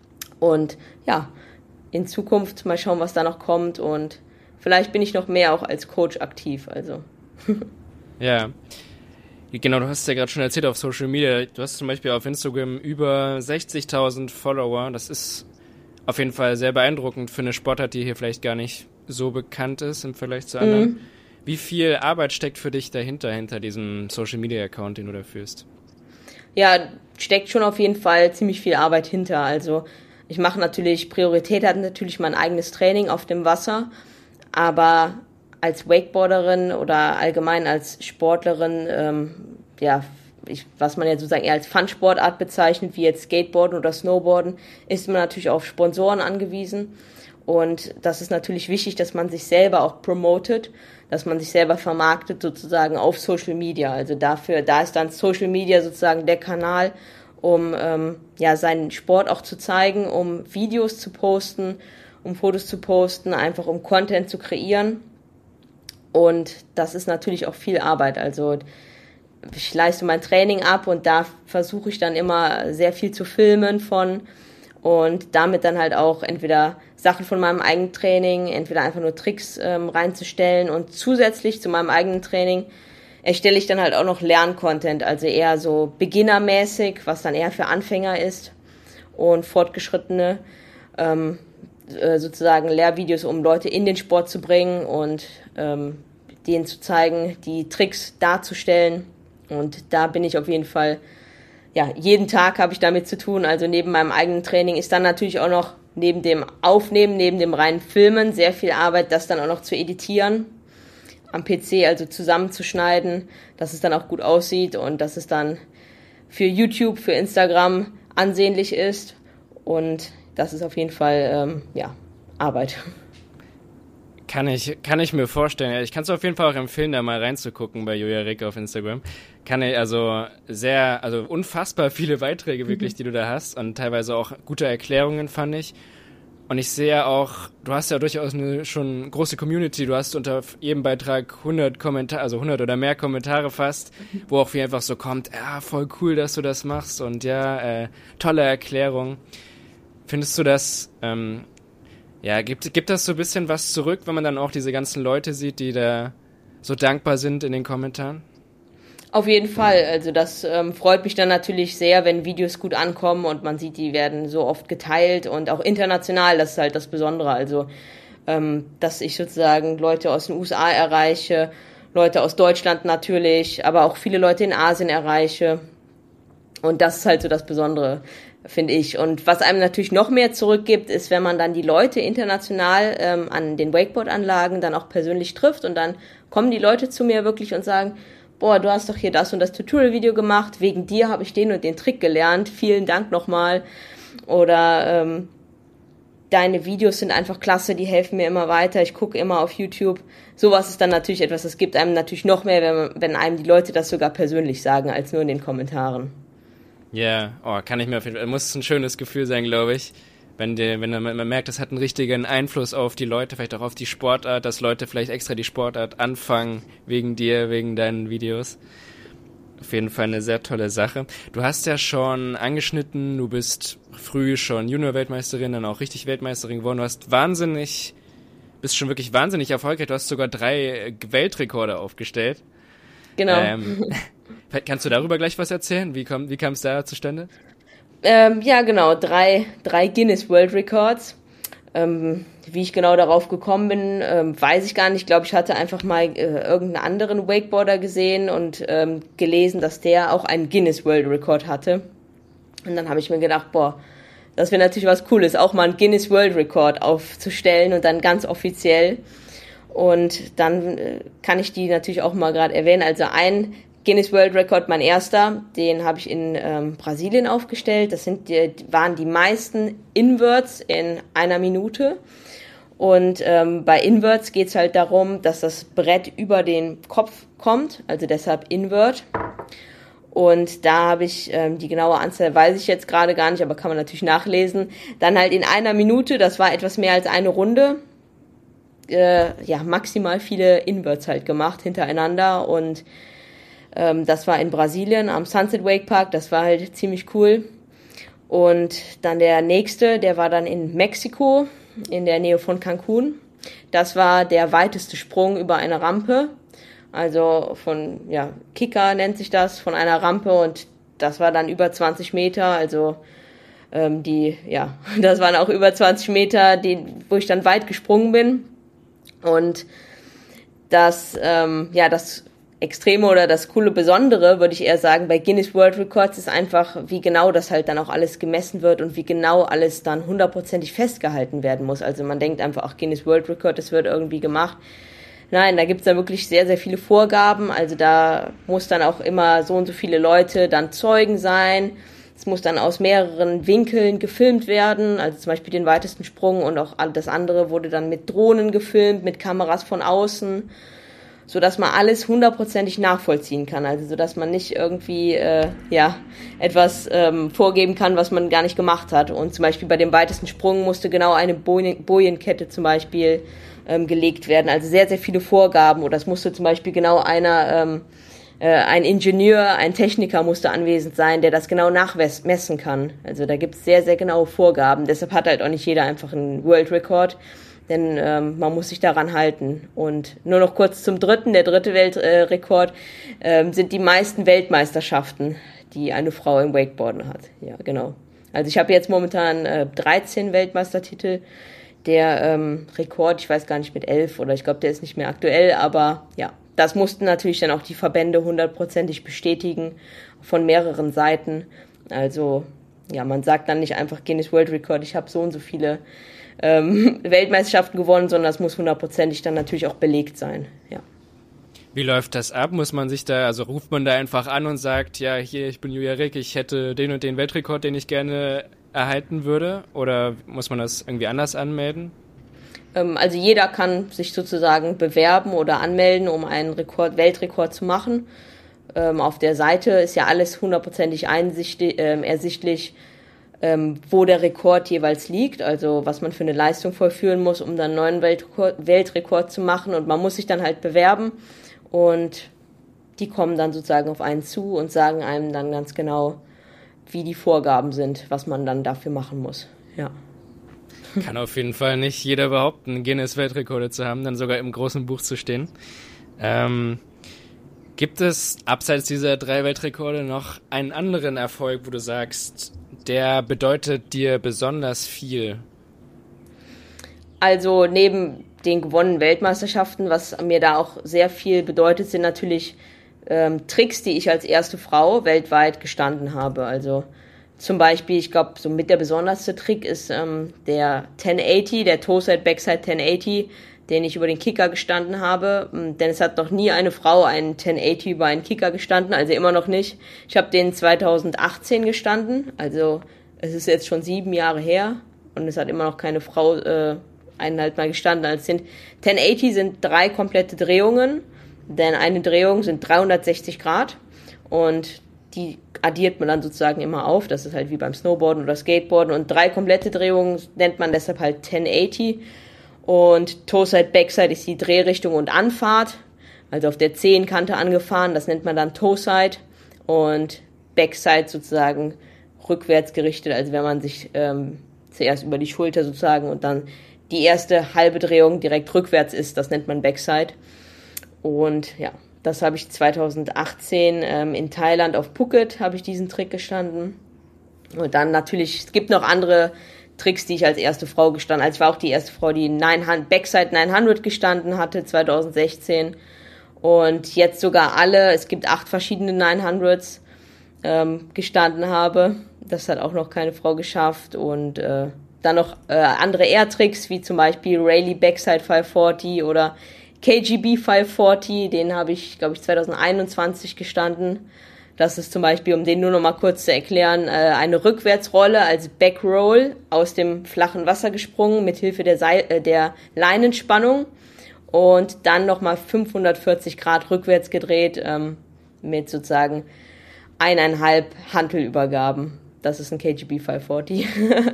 Und ja, in Zukunft mal schauen, was da noch kommt. Und vielleicht bin ich noch mehr auch als Coach aktiv. Also. Ja, genau, du hast es ja gerade schon erzählt auf Social Media. Du hast zum Beispiel auf Instagram über sechzigtausend Follower. Das ist auf jeden Fall sehr beeindruckend für eine Sportart, die hier vielleicht gar nicht so bekannt ist im Vergleich zu anderen. Mhm. Wie viel Arbeit steckt für dich dahinter, hinter diesem Social-Media-Account, den du da führst? Ja, steckt schon auf jeden Fall ziemlich viel Arbeit hinter. Also ich mache natürlich, Priorität hat natürlich mein eigenes Training auf dem Wasser, aber als Wakeboarderin oder allgemein als Sportlerin, ähm, ja, ich, was man ja sozusagen eher als Fun-Sportart bezeichnet, wie jetzt Skateboarden oder Snowboarden, ist man natürlich auf Sponsoren angewiesen. Und das ist natürlich wichtig, dass man sich selber auch promotet, dass man sich selber vermarktet sozusagen auf Social Media. Also dafür, da ist dann Social Media sozusagen der Kanal, um ähm, ja seinen Sport auch zu zeigen, um Videos zu posten, um Fotos zu posten, einfach um Content zu kreieren. Und das ist natürlich auch viel Arbeit. Also ich leiste mein Training ab und da versuche ich dann immer sehr viel zu filmen von und damit dann halt auch entweder Sachen von meinem eigenen Training, entweder einfach nur Tricks ähm, reinzustellen und zusätzlich zu meinem eigenen Training erstelle ich dann halt auch noch Lerncontent, also eher so beginnermäßig, was dann eher für Anfänger ist und Fortgeschrittene, ähm, äh, sozusagen Lehrvideos, um Leute in den Sport zu bringen und ähm, denen zu zeigen, die Tricks darzustellen. Und da bin ich auf jeden Fall, ja, jeden Tag habe ich damit zu tun. Also neben meinem eigenen Training ist dann natürlich auch noch neben dem Aufnehmen, neben dem reinen Filmen sehr viel Arbeit, das dann auch noch zu editieren am P C, also zusammenzuschneiden, dass es dann auch gut aussieht und dass es dann für YouTube, für Instagram ansehnlich ist. Und das ist auf jeden Fall, ähm, ja, Arbeit. Kann ich, kann ich mir vorstellen. Ich kann es auf jeden Fall auch empfehlen, da mal reinzugucken bei Julia Rick auf Instagram. Kann ich also sehr, also unfassbar viele Beiträge wirklich, mhm. die du da hast und teilweise auch gute Erklärungen, fand ich. Und ich sehe auch, du hast ja durchaus eine schon große Community. Du hast unter jedem Beitrag hundert Kommentare, also hundert oder mehr Kommentare fast, wo auch wie einfach so kommt, ja, voll cool, dass du das machst und ja, äh, tolle Erklärung. Findest du das, ähm, ja, gibt, gibt das so ein bisschen was zurück, wenn man dann auch diese ganzen Leute sieht, die da so dankbar sind in den Kommentaren? Auf jeden Fall. Also das ähm, freut mich dann natürlich sehr, wenn Videos gut ankommen und man sieht, die werden so oft geteilt und auch international, das ist halt das Besondere. Also, ähm, dass ich sozusagen Leute aus den U S A erreiche, Leute aus Deutschland natürlich, aber auch viele Leute in Asien erreiche. Und das ist halt so das Besondere, finde ich. Und was einem natürlich noch mehr zurückgibt, ist, wenn man dann die Leute international ähm, an den Wakeboard-Anlagen dann auch persönlich trifft und dann kommen die Leute zu mir wirklich und sagen, boah, du hast doch hier das und das Tutorial-Video gemacht, wegen dir habe ich den und den Trick gelernt, vielen Dank nochmal. Oder ähm, deine Videos sind einfach klasse, die helfen mir immer weiter, ich gucke immer auf YouTube. Sowas ist dann natürlich etwas, das gibt einem natürlich noch mehr, wenn, wenn einem die Leute das sogar persönlich sagen, als nur in den Kommentaren. Ja, yeah. Oh, kann ich mir auf jeden Fall, muss ein schönes Gefühl sein, glaube ich, wenn, die, wenn man, man merkt, das hat einen richtigen Einfluss auf die Leute, vielleicht auch auf die Sportart, dass Leute vielleicht extra die Sportart anfangen, wegen dir, wegen deinen Videos. Auf jeden Fall eine sehr tolle Sache. Du hast ja schon angeschnitten, du bist früh schon Junior-Weltmeisterin, dann auch richtig Weltmeisterin geworden. Du hast wahnsinnig, bist schon wirklich wahnsinnig erfolgreich. Du hast sogar drei Weltrekorde aufgestellt. Genau. Ähm, kannst du darüber gleich was erzählen? Wie kam wie kam es da zustande? Ähm, ja, genau. Drei, drei Guinness World Records. Ähm, wie ich genau darauf gekommen bin, ähm, weiß ich gar nicht. Ich glaube, ich hatte einfach mal äh, irgendeinen anderen Wakeboarder gesehen und ähm, gelesen, dass der auch einen Guinness World Record hatte. Und dann habe ich mir gedacht, boah, das wäre natürlich was Cooles, auch mal einen Guinness World Record aufzustellen und dann ganz offiziell. Und dann äh, kann ich die natürlich auch mal gerade erwähnen. Also ein Guinness World Record, mein erster, den habe ich in ähm, Brasilien aufgestellt. Das sind die, waren die meisten Inverts in einer Minute. Und ähm, bei Inverts geht es halt darum, dass das Brett über den Kopf kommt, also deshalb Invert. Und da habe ich ähm, die genaue Anzahl, weiß ich jetzt gerade gar nicht, aber kann man natürlich nachlesen. Dann halt in einer Minute, das war etwas mehr als eine Runde, äh, ja, maximal viele Inverts halt gemacht hintereinander. Und ähm, das war in Brasilien am Sunset Wake Park, das war halt ziemlich cool. Und dann der nächste, der war dann in Mexiko, in der Nähe von Cancun. Das war der weiteste Sprung über eine Rampe. Also von, ja, Kicker nennt sich das, von einer Rampe, und das war dann über zwanzig Meter, also ähm, die, ja, das waren auch über zwanzig Meter, die, wo ich dann weit gesprungen bin. Und das, ähm, ja, das Extreme oder das coole Besondere, würde ich eher sagen, bei Guinness World Records ist einfach, wie genau das halt dann auch alles gemessen wird und wie genau alles dann hundertprozentig festgehalten werden muss. Also man denkt einfach, ach, Guinness World Record, das wird irgendwie gemacht. Nein, da gibt's dann wirklich sehr, sehr viele Vorgaben. Also da muss dann auch immer so und so viele Leute dann Zeugen sein. Es muss dann aus mehreren Winkeln gefilmt werden. Also zum Beispiel den weitesten Sprung, und auch das andere wurde dann mit Drohnen gefilmt, mit Kameras von außen, so dass man alles hundertprozentig nachvollziehen kann. Also so dass man nicht irgendwie äh, ja etwas ähm, vorgeben kann, was man gar nicht gemacht hat. Und zum Beispiel bei dem weitesten Sprung musste genau eine Bojen- Bojenkette zum Beispiel ähm, gelegt werden. Also sehr, sehr viele Vorgaben. Oder es musste zum Beispiel genau einer, ähm, äh, ein Ingenieur, ein Techniker musste anwesend sein, der das genau nachmessen kann. Also da gibt es sehr, sehr genaue Vorgaben. Deshalb hat halt auch nicht jeder einfach einen World Record. Denn ähm, man muss sich daran halten. Und nur noch kurz zum dritten. Der dritte Weltrekord äh, ähm, sind die meisten Weltmeisterschaften, die eine Frau im Wakeboarden hat. Ja, genau. Also ich habe jetzt momentan äh, dreizehn Weltmeistertitel. Der ähm, Rekord, ich weiß gar nicht, mit elf oder ich glaube, der ist nicht mehr aktuell. Aber ja, das mussten natürlich dann auch die Verbände hundertprozentig bestätigen von mehreren Seiten. Also ja, man sagt dann nicht einfach Guinness World Record, ich habe so und so viele Ähm, Weltmeisterschaften gewonnen, sondern das muss hundertprozentig dann natürlich auch belegt sein, ja. Wie läuft das ab? Muss man sich da, also ruft man da einfach an und sagt, ja, hier, ich bin Julia Rick, ich hätte den und den Weltrekord, den ich gerne erhalten würde? Oder muss man das irgendwie anders anmelden? Ähm, also jeder kann sich sozusagen bewerben oder anmelden, um einen Rekord, Weltrekord zu machen. Ähm, auf der Seite ist ja alles hundertprozentig einsichtig, äh, ersichtlich, Ähm, wo der Rekord jeweils liegt, also was man für eine Leistung vollführen muss, um dann einen neuen Weltrekord, Weltrekord zu machen, und man muss sich dann halt bewerben, und die kommen dann sozusagen auf einen zu und sagen einem dann ganz genau, wie die Vorgaben sind, was man dann dafür machen muss, ja. Kann auf jeden Fall nicht jeder behaupten, Guinness-Weltrekorde zu haben, dann sogar im großen Buch zu stehen. Ähm, gibt es abseits dieser drei Weltrekorde noch einen anderen Erfolg, wo du sagst, der bedeutet dir besonders viel? Also neben den gewonnenen Weltmeisterschaften, was mir da auch sehr viel bedeutet, sind natürlich ähm, Tricks, die ich als erste Frau weltweit gestanden habe. Also zum Beispiel, ich glaube, so mit der besonderste Trick ist ähm, der tausendachtzig, der Toe-Side, Backside tausendachtzig, den ich über den Kicker gestanden habe, denn es hat noch nie eine Frau einen tausendachtzig über einen Kicker gestanden, also immer noch nicht. Ich habe den zweitausendachtzehn gestanden, also es ist jetzt schon sieben Jahre her, und es hat immer noch keine Frau äh, einen halt mal gestanden. Also es sind, tausendachtzig sind drei komplette Drehungen, denn eine Drehung sind dreihundertsechzig Grad, und die addiert man dann sozusagen immer auf. Das ist halt wie beim Snowboarden oder Skateboarden. Und drei komplette Drehungen nennt man deshalb halt tausendachtzig. Und Toe-Side, Backside ist die Drehrichtung und Anfahrt. Also auf der Zehenkante angefahren, das nennt man dann Toe-Side. Und Backside sozusagen rückwärts gerichtet, also wenn man sich ähm, zuerst über die Schulter sozusagen und dann die erste halbe Drehung direkt rückwärts ist, das nennt man Backside. Und ja, das habe ich zweitausendachtzehn ähm, in Thailand auf Phuket habe ich diesen Trick gestanden. Und dann natürlich, es gibt noch andere Tricks, die ich als erste Frau gestanden, also ich war auch die erste Frau, die Backside neunhundert gestanden hatte, zweitausendsechzehn. Und jetzt sogar alle, es gibt acht verschiedene neunhunderts, ähm, gestanden habe. Das hat auch noch keine Frau geschafft. Und äh, dann noch äh, andere Air-Tricks, wie zum Beispiel Rayleigh Backside fünfhundertvierzig oder K G B fünfhundertvierzig, den habe ich, glaube ich, zweitausendeinundzwanzig gestanden. Das ist zum Beispiel, um den nur noch mal kurz zu erklären, äh, eine Rückwärtsrolle als Backroll aus dem flachen Wasser gesprungen mit Hilfe der, Seil äh, der Leinenspannung und dann noch mal fünfhundertvierzig Grad rückwärts gedreht ähm, mit sozusagen eineinhalb Hantelübergaben. Das ist ein K G B fünfhundertvierzig.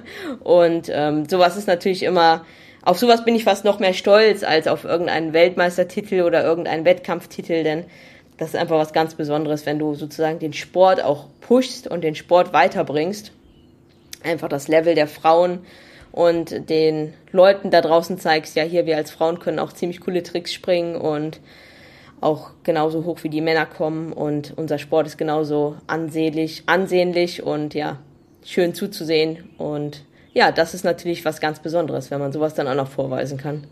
Und ähm, sowas ist natürlich immer, auf sowas bin ich fast noch mehr stolz als auf irgendeinen Weltmeistertitel oder irgendeinen Wettkampftitel, denn das ist einfach was ganz Besonderes, wenn du sozusagen den Sport auch pushst und den Sport weiterbringst. Einfach das Level der Frauen und den Leuten da draußen zeigst, ja, hier, wir als Frauen können auch ziemlich coole Tricks springen und auch genauso hoch wie die Männer kommen und unser Sport ist genauso ansehnlich, ansehnlich und ja, schön zuzusehen. Und ja, das ist natürlich was ganz Besonderes, wenn man sowas dann auch noch vorweisen kann.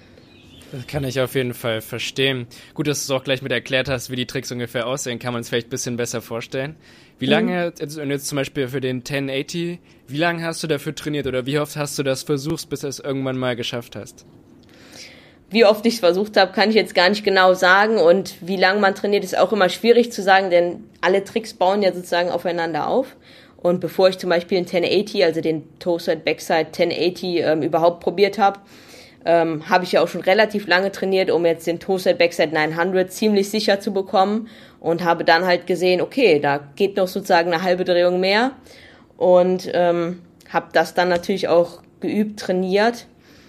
Das kann ich auf jeden Fall verstehen. Gut, dass du es auch gleich mit erklärt hast, wie die Tricks ungefähr aussehen, kann man es vielleicht ein bisschen besser vorstellen. Wie lange, mhm. jetzt, jetzt zum Beispiel für den tausendachtzig, wie lange hast du dafür trainiert oder wie oft hast du das versucht, bis du es irgendwann mal geschafft hast? Wie oft ich es versucht habe, kann ich jetzt gar nicht genau sagen und wie lange man trainiert, ist auch immer schwierig zu sagen, denn alle Tricks bauen ja sozusagen aufeinander auf. Und bevor ich zum Beispiel den tausendachtzig, also den Toe-Side, Backside tausendachtzig ähm, überhaupt probiert habe, ähm, habe ich ja auch schon relativ lange trainiert, um jetzt den Toe-Side, Backside neunhundert ziemlich sicher zu bekommen und habe dann halt gesehen, okay, da geht noch sozusagen eine halbe Drehung mehr und ähm, habe das dann natürlich auch geübt, trainiert.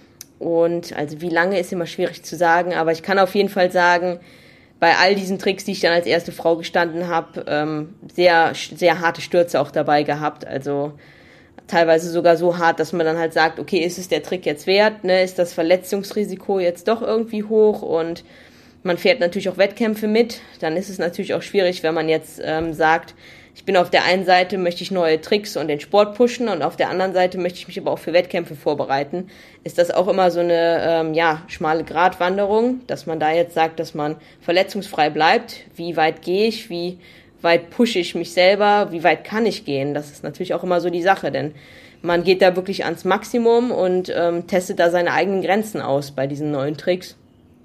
Und also wie lange ist immer schwierig zu sagen, aber ich kann auf jeden Fall sagen, bei all diesen Tricks, die ich dann als erste Frau gestanden habe, ähm, sehr, sehr harte Stürze auch dabei gehabt. Also teilweise sogar so hart, dass man dann halt sagt, okay, ist es der Trick jetzt wert? Ne? Ist das Verletzungsrisiko jetzt doch irgendwie hoch? Und man fährt natürlich auch Wettkämpfe mit. Dann ist es natürlich auch schwierig, wenn man jetzt ähm, sagt, ich bin auf der einen Seite, möchte ich neue Tricks und den Sport pushen und auf der anderen Seite möchte ich mich aber auch für Wettkämpfe vorbereiten. Ist das auch immer so eine ähm, ja schmale Gratwanderung, dass man da jetzt sagt, dass man verletzungsfrei bleibt. Wie weit gehe ich? Wie weit pushe ich mich selber? Wie weit kann ich gehen? Das ist natürlich auch immer so die Sache, denn man geht da wirklich ans Maximum und ähm, testet da seine eigenen Grenzen aus bei diesen neuen Tricks.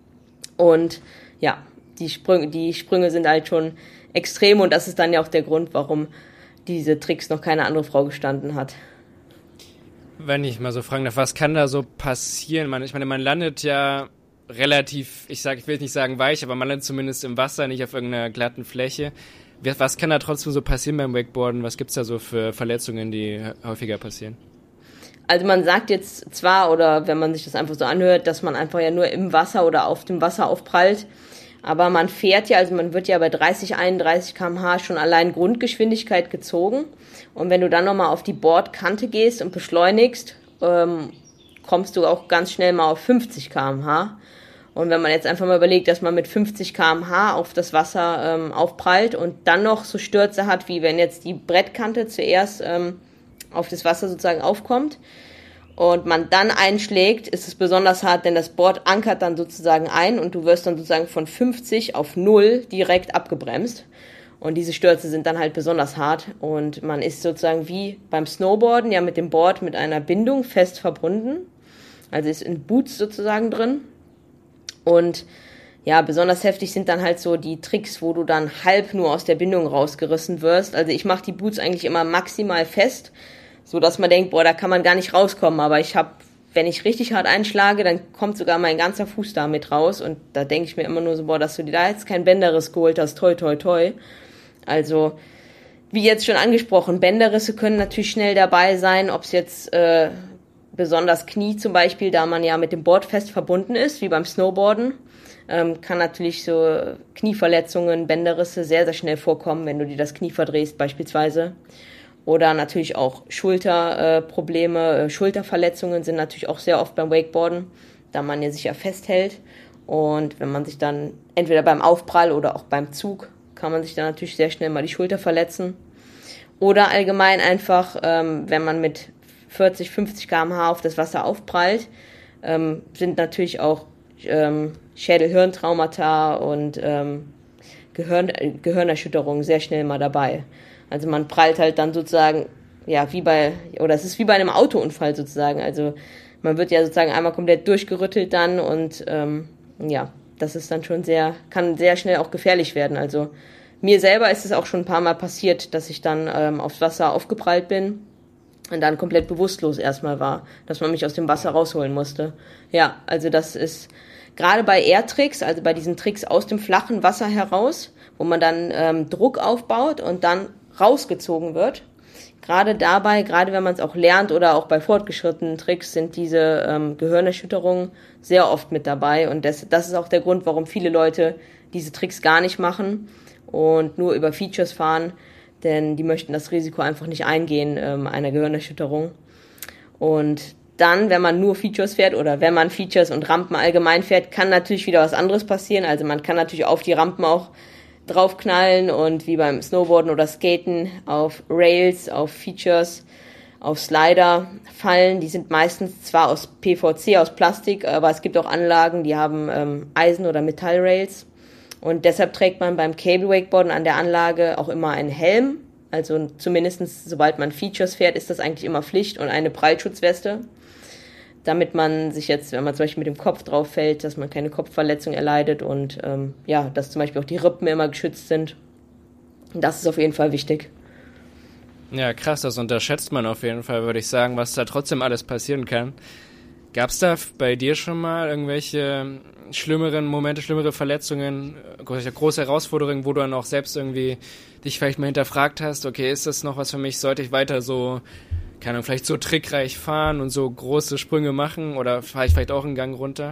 Und ja, die Sprünge, die Sprünge sind halt schon extrem und das ist dann ja auch der Grund, warum diese Tricks noch keine andere Frau gestanden hat. Wenn ich mal so fragen darf, was kann da so passieren? Man, ich meine, man landet ja relativ, ich sag, ich will nicht sagen weich, aber man landet zumindest im Wasser, nicht auf irgendeiner glatten Fläche. Was kann da trotzdem so passieren beim Wakeboarden? Was gibt's da so für Verletzungen, die häufiger passieren? Also man sagt jetzt zwar, oder wenn man sich das einfach so anhört, dass man einfach ja nur im Wasser oder auf dem Wasser aufprallt, aber man fährt ja, also man wird ja bei dreißig, einunddreißig Kilometer pro Stunde schon allein Grundgeschwindigkeit gezogen. Und wenn du dann nochmal auf die Bordkante gehst und beschleunigst, ähm, kommst du auch ganz schnell mal auf fünfzig Kilometer pro Stunde. Und wenn man jetzt einfach mal überlegt, dass man mit fünfzig Kilometer pro Stunde auf das Wasser ähm, aufprallt und dann noch so Stürze hat, wie wenn jetzt die Brettkante zuerst ähm, auf das Wasser sozusagen aufkommt, und man dann einschlägt, ist es besonders hart, denn das Board ankert dann sozusagen ein und du wirst dann sozusagen von fünfzig auf null direkt abgebremst. Und diese Stürze sind dann halt besonders hart und man ist sozusagen wie beim Snowboarden ja mit dem Board mit einer Bindung fest verbunden. Also ist in Boots sozusagen drin. Und ja, besonders heftig sind dann halt so die Tricks, wo du dann halb nur aus der Bindung rausgerissen wirst. Also ich mache die Boots eigentlich immer maximal fest, so dass man denkt, boah, da kann man gar nicht rauskommen. Aber ich habe, wenn ich richtig hart einschlage, dann kommt sogar mein ganzer Fuß da mit raus. Und da denke ich mir immer nur so, boah, dass du dir da jetzt kein Bänderriss geholt hast, toi, toi, toi. Also wie jetzt schon angesprochen, Bänderrisse können natürlich schnell dabei sein, ob es jetzt äh, besonders Knie zum Beispiel, da man ja mit dem Board fest verbunden ist, wie beim Snowboarden, ähm, kann natürlich so Knieverletzungen, Bänderrisse sehr, sehr schnell vorkommen, wenn du dir das Knie verdrehst beispielsweise. Oder natürlich auch Schulterprobleme, äh, Schulterverletzungen sind natürlich auch sehr oft beim Wakeboarden, da man ja sich ja festhält. Und wenn man sich dann entweder beim Aufprall oder auch beim Zug, kann man sich dann natürlich sehr schnell mal die Schulter verletzen. Oder allgemein einfach, ähm, wenn man mit vierzig, fünfzig Kilometer pro Stunde auf das Wasser aufprallt, ähm, sind natürlich auch ähm, Schädel-Hirntraumata und ähm, Gehirn, äh, Gehirnerschütterungen sehr schnell mal dabei. Also man prallt halt dann sozusagen, ja, wie bei, oder es ist wie bei einem Autounfall sozusagen. Also man wird ja sozusagen einmal komplett durchgerüttelt dann und ähm, ja, das ist dann schon sehr, kann sehr schnell auch gefährlich werden. Also mir selber ist es auch schon ein paar Mal passiert, dass ich dann ähm, aufs Wasser aufgeprallt bin und dann komplett bewusstlos erstmal war, dass man mich aus dem Wasser rausholen musste. Ja, also das ist gerade bei Air-Tricks, also bei diesen Tricks aus dem flachen Wasser heraus, wo man dann ähm, Druck aufbaut und dann rausgezogen wird. Gerade dabei, gerade wenn man es auch lernt oder auch bei fortgeschrittenen Tricks, sind diese ähm, Gehirnerschütterungen sehr oft mit dabei. Und das, das ist auch der Grund, warum viele Leute diese Tricks gar nicht machen und nur über Features fahren, denn die möchten das Risiko einfach nicht eingehen, ähm, einer Gehirnerschütterung. Und dann, wenn man nur Features fährt oder wenn man Features und Rampen allgemein fährt, kann natürlich wieder was anderes passieren. Also man kann natürlich auf die Rampen auch draufknallen und wie beim Snowboarden oder Skaten auf Rails, auf Features, auf Slider fallen. Die sind meistens zwar aus P V C, aus Plastik, aber es gibt auch Anlagen, die haben ähm, Eisen- oder Metallrails. Und deshalb trägt man beim Cable Wakeboarden an der Anlage auch immer einen Helm. Also zumindestens sobald man Features fährt, ist das eigentlich immer Pflicht, und eine Prallschutzweste, damit man sich jetzt, wenn man zum Beispiel mit dem Kopf drauf fällt, dass man keine Kopfverletzung erleidet und ähm, ja, dass zum Beispiel auch die Rippen immer geschützt sind. Das ist auf jeden Fall wichtig. Ja, krass, das unterschätzt man auf jeden Fall, würde ich sagen, was da trotzdem alles passieren kann. Gab es da bei dir schon mal irgendwelche schlimmeren Momente, schlimmere Verletzungen, große Herausforderungen, wo du dann auch selbst irgendwie dich vielleicht mal hinterfragt hast, okay, ist das noch was für mich, sollte ich weiter so, keine Ahnung, vielleicht so trickreich fahren und so große Sprünge machen, oder fahre ich vielleicht auch einen Gang runter?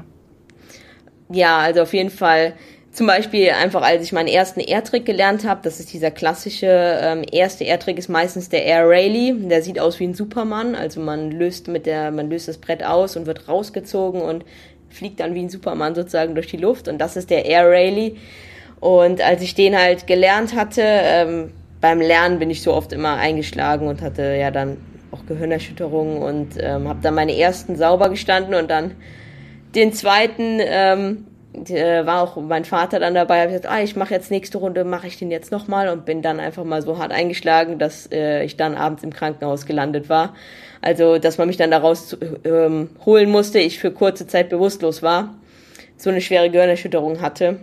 Ja, also auf jeden Fall. Zum Beispiel einfach, als ich meinen ersten Air-Trick gelernt habe, das ist dieser klassische ähm, erste Air-Trick, ist meistens der Air Rayleigh. Der sieht aus wie ein Superman, also man löst mit der, man löst das Brett aus und wird rausgezogen und fliegt dann wie ein Superman sozusagen durch die Luft, und das ist der Air Rayleigh. Und als ich den halt gelernt hatte, ähm, beim Lernen bin ich so oft immer eingeschlagen und hatte ja dann auch Gehirnerschütterungen und ähm, habe dann meine ersten sauber gestanden und dann den zweiten ähm, äh, war auch mein Vater dann dabei, habe gesagt, ah, ich mache jetzt nächste Runde, mache ich den jetzt nochmal, und bin dann einfach mal so hart eingeschlagen, dass äh, ich dann abends im Krankenhaus gelandet war. Also, dass man mich dann da raus ähm, holen musste, ich für kurze Zeit bewusstlos war, so eine schwere Gehirnerschütterung hatte.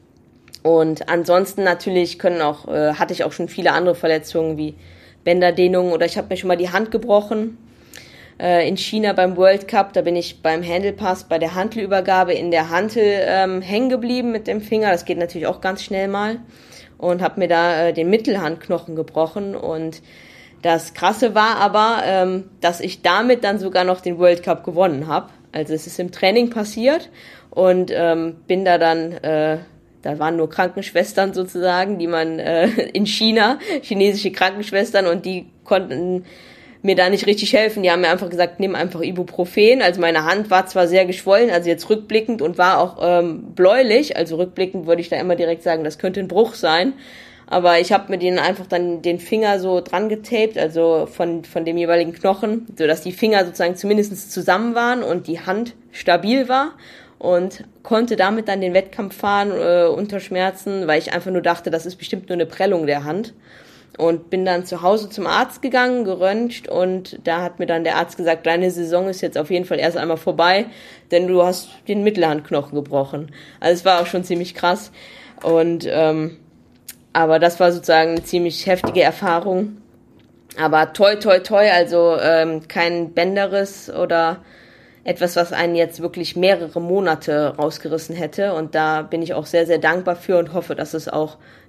Und ansonsten natürlich können auch, äh, hatte ich auch schon viele andere Verletzungen wie Bänderdehnungen, oder ich habe mir schon mal die Hand gebrochen. Äh, in China beim World Cup, da bin ich beim Handlepass bei der Hantelübergabe in der Hantel ähm, hängen geblieben mit dem Finger. Das geht natürlich auch ganz schnell mal. Und habe mir da äh, den Mittelhandknochen gebrochen. Und das Krasse war aber, ähm, dass ich damit dann sogar noch den World Cup gewonnen habe. Also es ist im Training passiert und ähm, bin da dann... Äh, Da waren nur Krankenschwestern sozusagen, die man äh, in China, chinesische Krankenschwestern, und die konnten mir da nicht richtig helfen. Die haben mir einfach gesagt, nimm einfach Ibuprofen. Also meine Hand war zwar sehr geschwollen, also jetzt rückblickend, und war auch ähm, bläulich. Also rückblickend würde ich da immer direkt sagen, das könnte ein Bruch sein. Aber ich habe mir den einfach dann den Finger so dran getaped, also von von dem jeweiligen Knochen, sodass die Finger sozusagen zumindest zusammen waren und die Hand stabil war. Und konnte damit dann den Wettkampf fahren äh, unter Schmerzen, weil ich einfach nur dachte, das ist bestimmt nur eine Prellung der Hand. Und bin dann zu Hause zum Arzt gegangen, geröntgt, und da hat mir dann der Arzt gesagt, deine Saison ist jetzt auf jeden Fall erst einmal vorbei, denn du hast den Mittelhandknochen gebrochen. Also es war auch schon ziemlich krass. Und ähm, aber das war sozusagen eine ziemlich heftige Erfahrung. Aber toi, toi, toi, also ähm, kein Bänderriss oder etwas, was einen jetzt wirklich mehrere Monate rausgerissen hätte. Und da bin ich auch sehr, sehr dankbar für und hoffe, dass es auch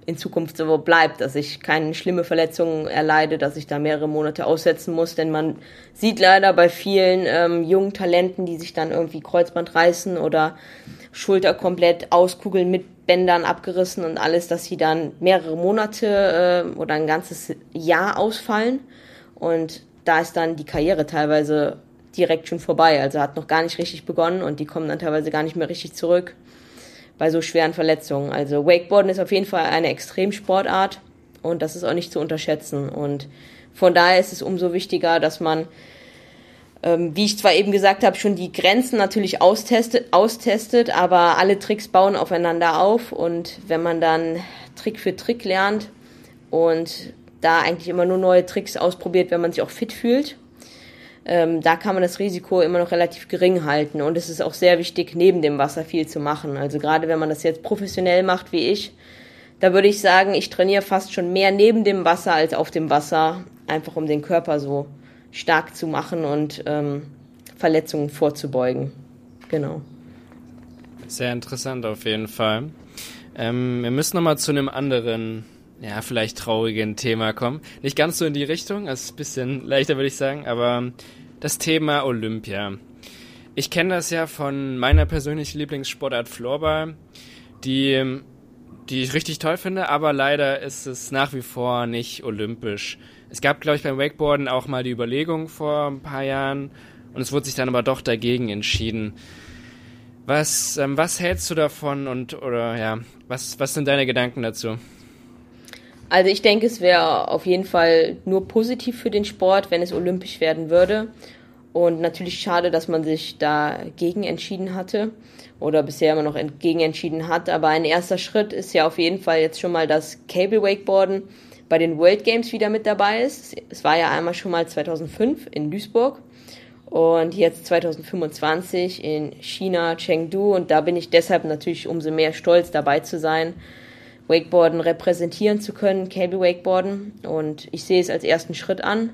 in Zukunft so bleibt, dass ich keine schlimme Verletzungen erleide, dass ich da mehrere Monate aussetzen muss, denn man sieht leider bei vielen ähm, jungen Talenten, die sich dann irgendwie Kreuzband reißen oder Schulter komplett auskugeln mit Bändern abgerissen und alles, dass sie dann mehrere Monate äh, oder ein ganzes Jahr ausfallen und da ist dann die Karriere teilweise direkt schon vorbei, also hat noch gar nicht richtig begonnen und die kommen dann teilweise gar nicht mehr richtig zurück bei so schweren Verletzungen. Also Wakeboarden ist auf jeden Fall eine Extremsportart und das ist auch nicht zu unterschätzen und von daher ist es umso wichtiger, dass man, ähm, wie ich zwar eben gesagt habe, schon die Grenzen natürlich austestet, austestet, aber alle Tricks bauen aufeinander auf und wenn man dann Trick für Trick lernt und da eigentlich immer nur neue Tricks ausprobiert, wenn man sich auch fit fühlt, Ähm, da kann man das Risiko immer noch relativ gering halten und es ist auch sehr wichtig, neben dem Wasser viel zu machen. Also gerade wenn man das jetzt professionell macht wie ich, da würde ich sagen, ich trainiere fast schon mehr neben dem Wasser als auf dem Wasser, einfach um den Körper so stark zu machen und ähm, Verletzungen vorzubeugen. Genau. Sehr interessant auf jeden Fall. Ähm, wir müssen nochmal zu einem anderen, ja, vielleicht traurigen Thema kommen. Nicht ganz so in die Richtung, also ein bisschen leichter, würde ich sagen, aber das Thema Olympia. Ich kenne das ja von meiner persönlichen Lieblingssportart Floorball, die, die ich richtig toll finde, aber leider ist es nach wie vor nicht olympisch. Es gab, glaube ich, beim Wakeboarden auch mal die Überlegung vor ein paar Jahren und es wurde sich dann aber doch dagegen entschieden. Was, ähm, was hältst du davon und, oder, ja, was, was sind deine Gedanken dazu? Also ich denke, es wäre auf jeden Fall nur positiv für den Sport, wenn es olympisch werden würde. Und natürlich schade, dass man sich dagegen entschieden hatte oder bisher immer noch entgegen entschieden hat. Aber ein erster Schritt ist ja auf jeden Fall jetzt schon mal, dass Cable Wakeboarden bei den World Games wieder mit dabei ist. Es war ja einmal schon mal zweitausendfünf in Duisburg und jetzt zweitausendfünfundzwanzig in China, Chengdu. Und da bin ich deshalb natürlich umso mehr stolz, dabei zu sein, Wakeboarden repräsentieren zu können, Cable Wakeboarden. Und ich sehe es als ersten Schritt an.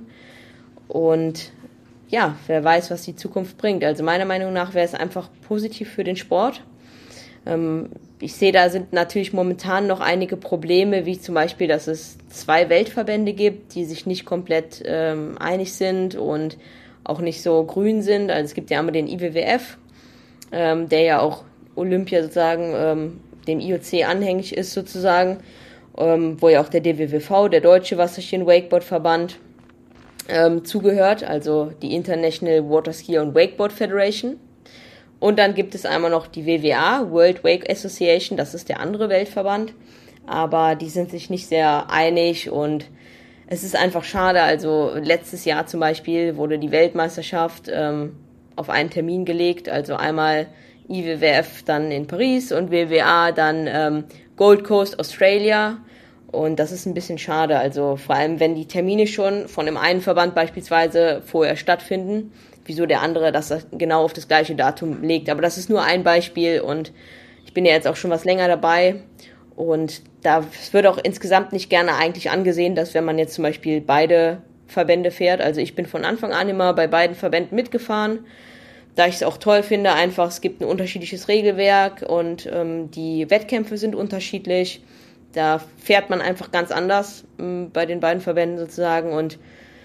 Und ja, wer weiß, was die Zukunft bringt. Also meiner Meinung nach wäre es einfach positiv für den Sport. Ähm, ich sehe, da sind natürlich momentan noch einige Probleme, wie zum Beispiel, dass es zwei Weltverbände gibt, die sich nicht komplett ähm, einig sind und auch nicht so grün sind. Also es gibt ja einmal den I W W F, ähm, der ja auch Olympia sozusagen ähm, dem I O C anhängig ist sozusagen, ähm, wo ja auch der D W W V, der Deutsche Wasserski-Wakeboard-Verband, ähm, zugehört, also die International Water Ski and Wakeboard Federation. Und dann gibt es einmal noch die W W A, World Wake Association, das ist der andere Weltverband, aber die sind sich nicht sehr einig und es ist einfach schade. Also letztes Jahr zum Beispiel wurde die Weltmeisterschaft ähm, auf einen Termin gelegt, also einmal I W W F dann in Paris und W W A dann ähm, Gold Coast, Australia. Und das ist ein bisschen schade, also vor allem, wenn die Termine schon von dem einen Verband beispielsweise vorher stattfinden, wieso der andere das genau auf das gleiche Datum legt. Aber das ist nur ein Beispiel und ich bin ja jetzt auch schon was länger dabei und da wird auch insgesamt nicht gerne eigentlich angesehen, dass wenn man jetzt zum Beispiel beide Verbände fährt, also ich bin von Anfang an immer bei beiden Verbänden mitgefahren, da ich es auch toll finde, einfach es gibt ein unterschiedliches Regelwerk und ähm, die Wettkämpfe sind unterschiedlich. Da fährt man einfach ganz anders ähm, bei den beiden Verbänden sozusagen und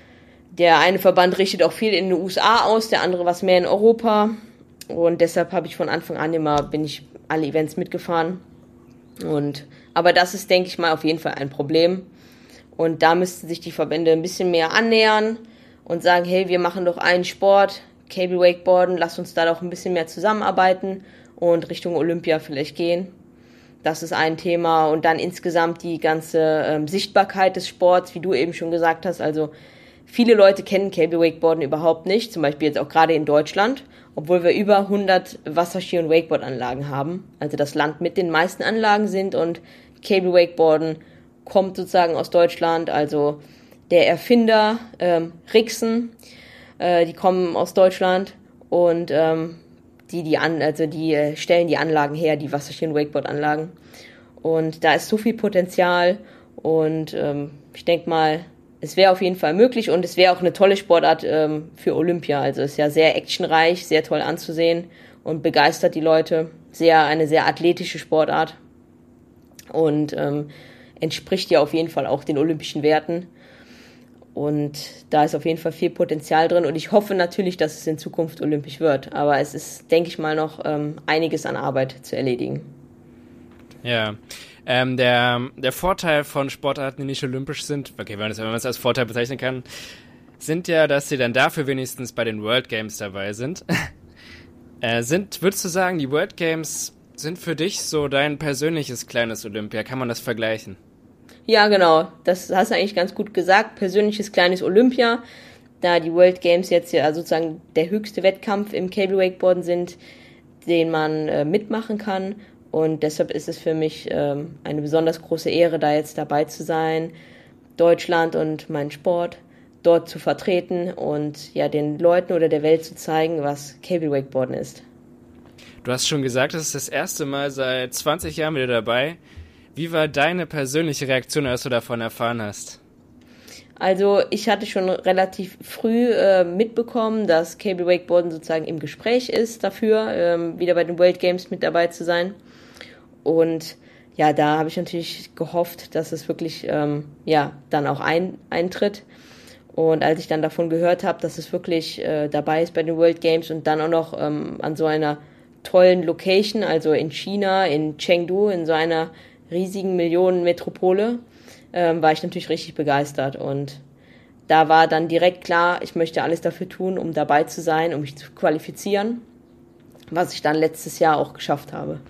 der eine Verband richtet auch viel in den U S A aus, der andere was mehr in Europa und deshalb habe ich von Anfang an immer, bin ich alle Events mitgefahren und aber das ist, denke ich mal, auf jeden Fall ein Problem und da müssten sich die Verbände ein bisschen mehr annähern und sagen, hey, wir machen doch einen Sport, Cable Wakeboarden, lass uns da doch ein bisschen mehr zusammenarbeiten und Richtung Olympia vielleicht gehen. Das ist ein Thema und dann insgesamt die ganze ähm, Sichtbarkeit des Sports, wie du eben schon gesagt hast. Also viele Leute kennen Cable Wakeboarden überhaupt nicht, zum Beispiel jetzt auch gerade in Deutschland, obwohl wir über hundert Wasserski- und Wakeboard-Anlagen haben. Also das Land mit den meisten Anlagen sind und Cable Wakeboarden kommt sozusagen aus Deutschland. Also der Erfinder ähm, Rixen, äh, die kommen aus Deutschland und ähm, die die an, also die äh, stellen die Anlagen her, die Wasserski- und Wakeboard-Anlagen. Und da ist so viel Potenzial und ähm, ich denke mal, es wäre auf jeden Fall möglich und es wäre auch eine tolle Sportart ähm, für Olympia. Also es ist ja sehr actionreich, sehr toll anzusehen und begeistert die Leute. Sehr eine sehr athletische Sportart und ähm, entspricht ja auf jeden Fall auch den olympischen Werten. Und da ist auf jeden Fall viel Potenzial drin und ich hoffe natürlich, dass es in Zukunft olympisch wird. Aber es ist, denke ich mal, noch ähm, einiges an Arbeit zu erledigen. Ja, ähm, der, der Vorteil von Sportarten, die nicht olympisch sind, okay, wenn man es, wenn man es als Vorteil bezeichnen kann, sind ja, dass sie dann dafür wenigstens bei den World Games dabei sind. äh, sind, würdest du sagen, die World Games sind für dich so dein persönliches kleines Olympia? Kann man das vergleichen? Ja, genau. Das hast du eigentlich ganz gut gesagt. Persönliches kleines Olympia, da die World Games jetzt ja sozusagen der höchste Wettkampf im Cable Wakeboarden sind, den man äh, mitmachen kann. Und deshalb ist es für mich ähm, eine besonders große Ehre, da jetzt dabei zu sein, Deutschland und meinen Sport dort zu vertreten und ja den Leuten oder der Welt zu zeigen, was Cable Wakeboarden ist. Du hast schon gesagt, das ist das erste Mal seit zwanzig Jahren wieder dabei. Wie war deine persönliche Reaktion, als du davon erfahren hast? Also ich hatte schon relativ früh äh, mitbekommen, dass Cable Wakeboarden sozusagen im Gespräch ist dafür, ähm, wieder bei den World Games mit dabei zu sein. Und ja, da habe ich natürlich gehofft, dass es wirklich ähm, ja dann auch ein, eintritt. Und als ich dann davon gehört habe, dass es wirklich äh, dabei ist bei den World Games und dann auch noch ähm, an so einer tollen Location, also in China, in Chengdu, in so einer riesigen Millionenmetropole, ähm, war ich natürlich richtig begeistert. Und da war dann direkt klar, ich möchte alles dafür tun, um dabei zu sein, um mich zu qualifizieren, was ich dann letztes Jahr auch geschafft habe.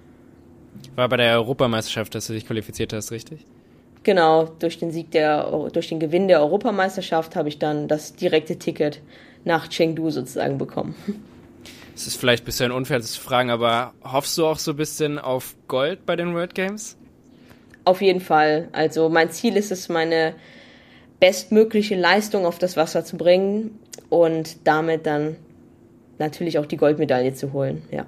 War bei der Europameisterschaft, dass du dich qualifiziert hast, richtig? Genau, durch den Sieg der, durch den Gewinn der Europameisterschaft habe ich dann das direkte Ticket nach Chengdu sozusagen bekommen. Es ist vielleicht ein bisschen unfair zu fragen, aber hoffst du auch so ein bisschen auf Gold bei den World Games? Auf jeden Fall. Also mein Ziel ist es, meine bestmögliche Leistung auf das Wasser zu bringen und damit dann natürlich auch die Goldmedaille zu holen, ja.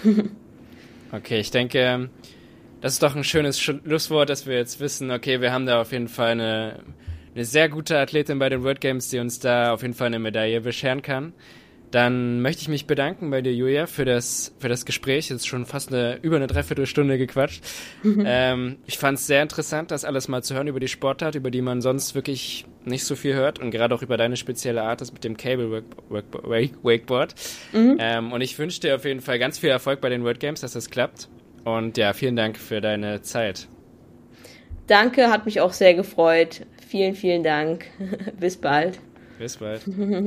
Okay, ich denke, das ist doch ein schönes Schlusswort, dass wir jetzt wissen, okay, wir haben da auf jeden Fall eine, eine sehr gute Athletin bei den World Games, die uns da auf jeden Fall eine Medaille bescheren kann. Dann möchte ich mich bedanken bei dir, Julia, für das für das Gespräch. Jetzt schon fast eine über eine Dreiviertelstunde gequatscht. Mhm. Ähm, ich fand es sehr interessant, das alles mal zu hören über die Sportart, über die man sonst wirklich nicht so viel hört und gerade auch über deine spezielle Art, das mit dem Cable Wake, Wake, Wakeboard. Mhm. Ähm, und ich wünsche dir auf jeden Fall ganz viel Erfolg bei den World Games, dass das klappt. Und ja, vielen Dank für deine Zeit. Danke, hat mich auch sehr gefreut. Vielen, vielen Dank. Bis bald. Bis bald.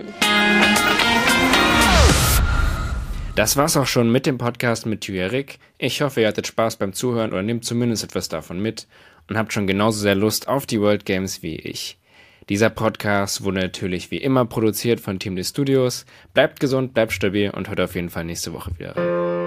Das war's auch schon mit dem Podcast mit Thierry. Ich hoffe, ihr hattet Spaß beim Zuhören oder nehmt zumindest etwas davon mit und habt schon genauso sehr Lust auf die World Games wie ich. Dieser Podcast wurde natürlich wie immer produziert von Team D Studios. Bleibt gesund, bleibt stabil und hört auf jeden Fall nächste Woche wieder rein.